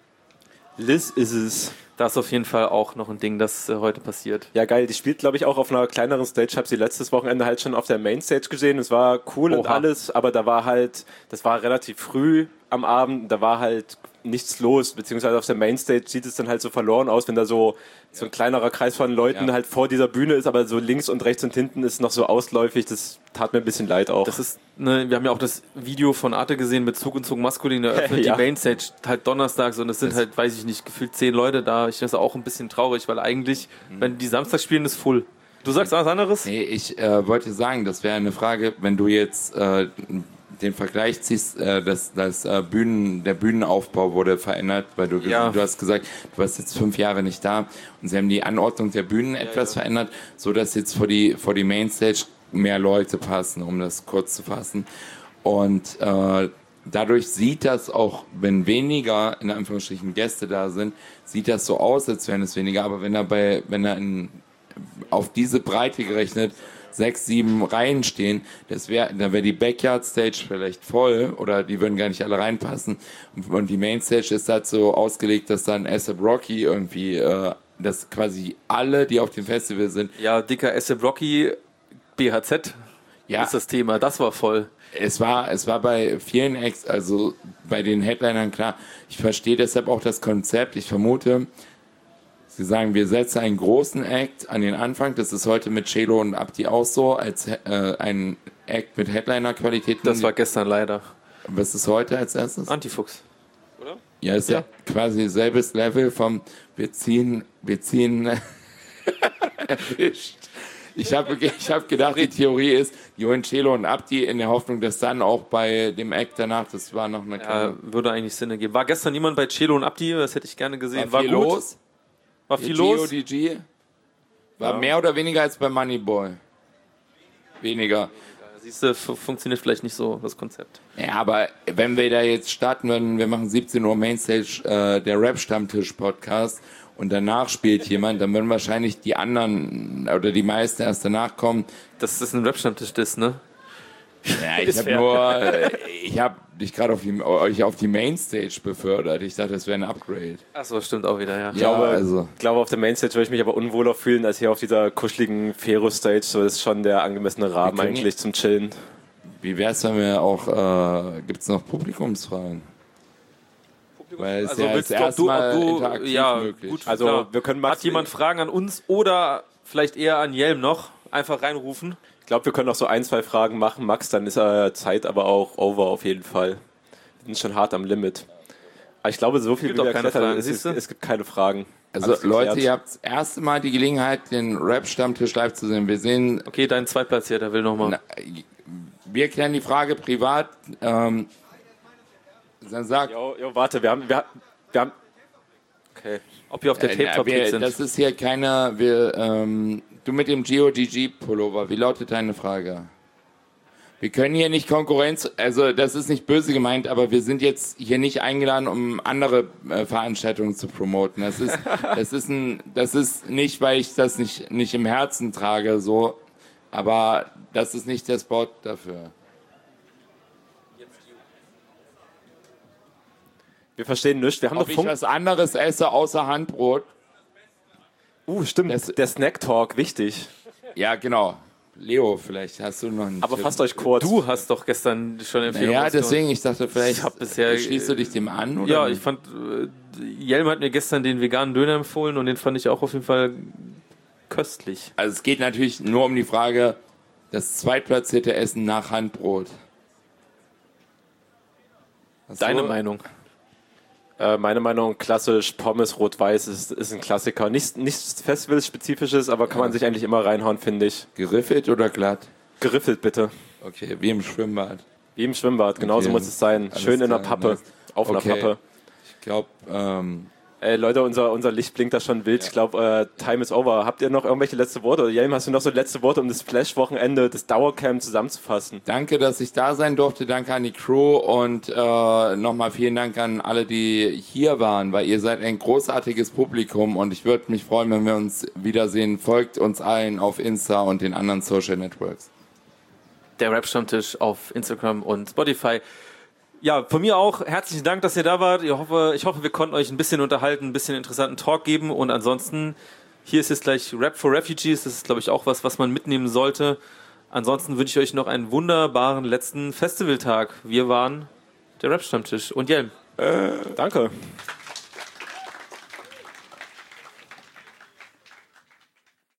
Liz ist es. Das ist auf jeden Fall auch noch ein Ding, das heute passiert. Ja, geil. Die spielt, glaube ich, auch auf einer kleineren Stage. Ich habe sie letztes Wochenende halt schon auf der Mainstage gesehen. Es war cool und Oha. alles, aber das war relativ früh am Abend. Da war halt nichts los, beziehungsweise auf der Mainstage sieht es dann halt so verloren aus, wenn da so ein kleinerer Kreis von Leuten halt vor dieser Bühne ist, aber so links und rechts und hinten ist noch so ausläufig. Das tat mir ein bisschen leid auch. Das ist, ne, wir haben ja auch das Video von Arte gesehen mit Zug und Zug Maskulin, der öffnet Ja. die Mainstage halt donnerstags und es sind halt, weiß ich nicht, gefühlt 10 Leute da. Ich finde das auch ein bisschen traurig, weil eigentlich, wenn die Samstag spielen, ist full. Du sagst was anderes? Nee, ich wollte sagen, das wäre eine Frage, wenn du jetzt den Vergleich ziehst, der Bühnenaufbau wurde verändert, weil du hast gesagt, du warst jetzt 5 Jahre nicht da und sie haben die Anordnung der Bühnen etwas verändert, so dass jetzt vor die Mainstage mehr Leute passen, um das kurz zu fassen. Und dadurch sieht das auch, wenn weniger, in Anführungsstrichen, Gäste da sind, sieht das so aus, als wären es weniger. Aber wenn da auf diese Breite gerechnet 6, 7 Reihen stehen, da wäre die Backyard Stage vielleicht voll oder die würden gar nicht alle reinpassen. Und die Mainstage ist halt so ausgelegt, dass dann A$AP Rocky irgendwie, dass quasi alle, die auf dem Festival sind. Ja, dicker A$AP Rocky, BHZ ist das Thema, das war voll. Es war bei vielen Acts, also bei den Headlinern klar, ich verstehe deshalb auch das Konzept, ich vermute, sie sagen, wir setzen einen großen Act an den Anfang, das ist heute mit Celo und Abdi auch so, als ein Act mit Headliner-Qualitäten. Das war gestern leider. Was ist heute als erstes? Antifuchs, oder? Ja, ist ja quasi selbes Level vom wir ziehen erwischt. Ich hab gedacht, die Theorie ist, Johann Celo und Abdi in der Hoffnung, dass dann auch bei dem Act danach, das war noch eine kleine... würde eigentlich Sinn ergeben. War gestern jemand bei Celo und Abdi? Das hätte ich gerne gesehen. War viel gut. los? War viel los? GODG war mehr oder weniger als bei Moneyboy. Weniger. Siehst du, funktioniert vielleicht nicht so, das Konzept. Ja, aber wenn wir da jetzt starten würden, wir machen 17 Uhr Mainstage, der Rap-Stammtisch-Podcast und danach spielt jemand, dann würden wahrscheinlich die anderen oder die meisten erst danach kommen. Das ist ein Rap-Stammtisch, ne? Ja, ich habe dich gerade auf die Mainstage befördert. Ich dachte, das wäre ein Upgrade. Achso, stimmt auch wieder, ja. Ich glaube, auf der Mainstage würde ich mich aber unwohler fühlen, als hier auf dieser kuscheligen Fero-Stage. So, das ist schon der angemessene Rahmen eigentlich zum Chillen. Wie wär's, wenn wir auch, gibt's noch Publikumsfragen? Weil es willst erst mal interaktiv möglich. Gut, also klar. wir können Hat jemand Fragen an uns oder vielleicht eher an Jelm noch? Einfach reinrufen. Ich glaube, wir können noch so 1, 2 Fragen machen, Max, dann ist Zeit aber auch over auf jeden Fall. Wir sind schon hart am Limit. Aber ich glaube, so viel wie wir erklärt haben, es gibt keine Fragen. Also Leute, ihr habt das erste Mal die Gelegenheit, den Rap-Stammtisch live zu sehen. Wir sehen... Okay, dein Zweitplatzierter will nochmal. Wir klären die Frage privat. Dann sagt... Warte, wir haben... Okay. Ob ihr auf der Tape-Top sind. Das ist hier keine... du mit dem GODG-Pullover, wie lautet deine Frage? Wir können hier nicht Konkurrenz, also das ist nicht böse gemeint, aber wir sind jetzt hier nicht eingeladen, um andere Veranstaltungen zu promoten. Das ist nicht, weil ich das nicht im Herzen trage, so, aber das ist nicht der Spot dafür. Wir verstehen nichts. Wir haben Ob ich was anderes esse außer Handbrot? Stimmt, der Snack-Talk, wichtig. Ja, genau. Leo, vielleicht hast du noch einen Aber Tipp. fasst euch kurz. Du hast doch gestern schon Empfehlungen. Ja, deswegen, ich dachte, vielleicht bisher, schließt du dich dem an? Oder ja, nicht? ich fand, Jelm hat mir gestern den veganen Döner empfohlen und den fand ich auch auf jeden Fall köstlich. Also es geht natürlich nur um die Frage, das zweitplatzierte Essen nach Handbrot. Deine Meinung? Meine Meinung, klassisch Pommes rot-weiß ist ein Klassiker. Nichts Festival-spezifisches, aber kann man sich eigentlich immer reinhauen, finde ich. Geriffelt oder glatt? Geriffelt, bitte. Okay, wie im Schwimmbad. Wie im Schwimmbad, genauso muss es sein. Schön in der Pappe, auf einer Pappe. Ich glaube, Leute, unser Licht blinkt da schon wild. Ja. Ich glaube, Time is over. Habt ihr noch irgendwelche letzte Worte? Oder Jelm, hast du noch so letzte Worte, um das Flash-Wochenende, das Dauercamp zusammenzufassen? Danke, dass ich da sein durfte. Danke an die Crew und nochmal vielen Dank an alle, die hier waren, weil ihr seid ein großartiges Publikum und ich würde mich freuen, wenn wir uns wiedersehen. Folgt uns allen auf Insta und den anderen Social Networks. Der Rap-Stammtisch auf Instagram und Spotify. Ja, von mir auch herzlichen Dank, dass ihr da wart. Ich hoffe, wir konnten euch ein bisschen unterhalten, ein bisschen interessanten Talk geben. Und ansonsten, hier ist jetzt gleich Rap for Refugees. Das ist, glaube ich, auch was man mitnehmen sollte. Ansonsten wünsche ich euch noch einen wunderbaren letzten Festivaltag. Wir waren der Rap-Stammtisch und Jelm. Danke.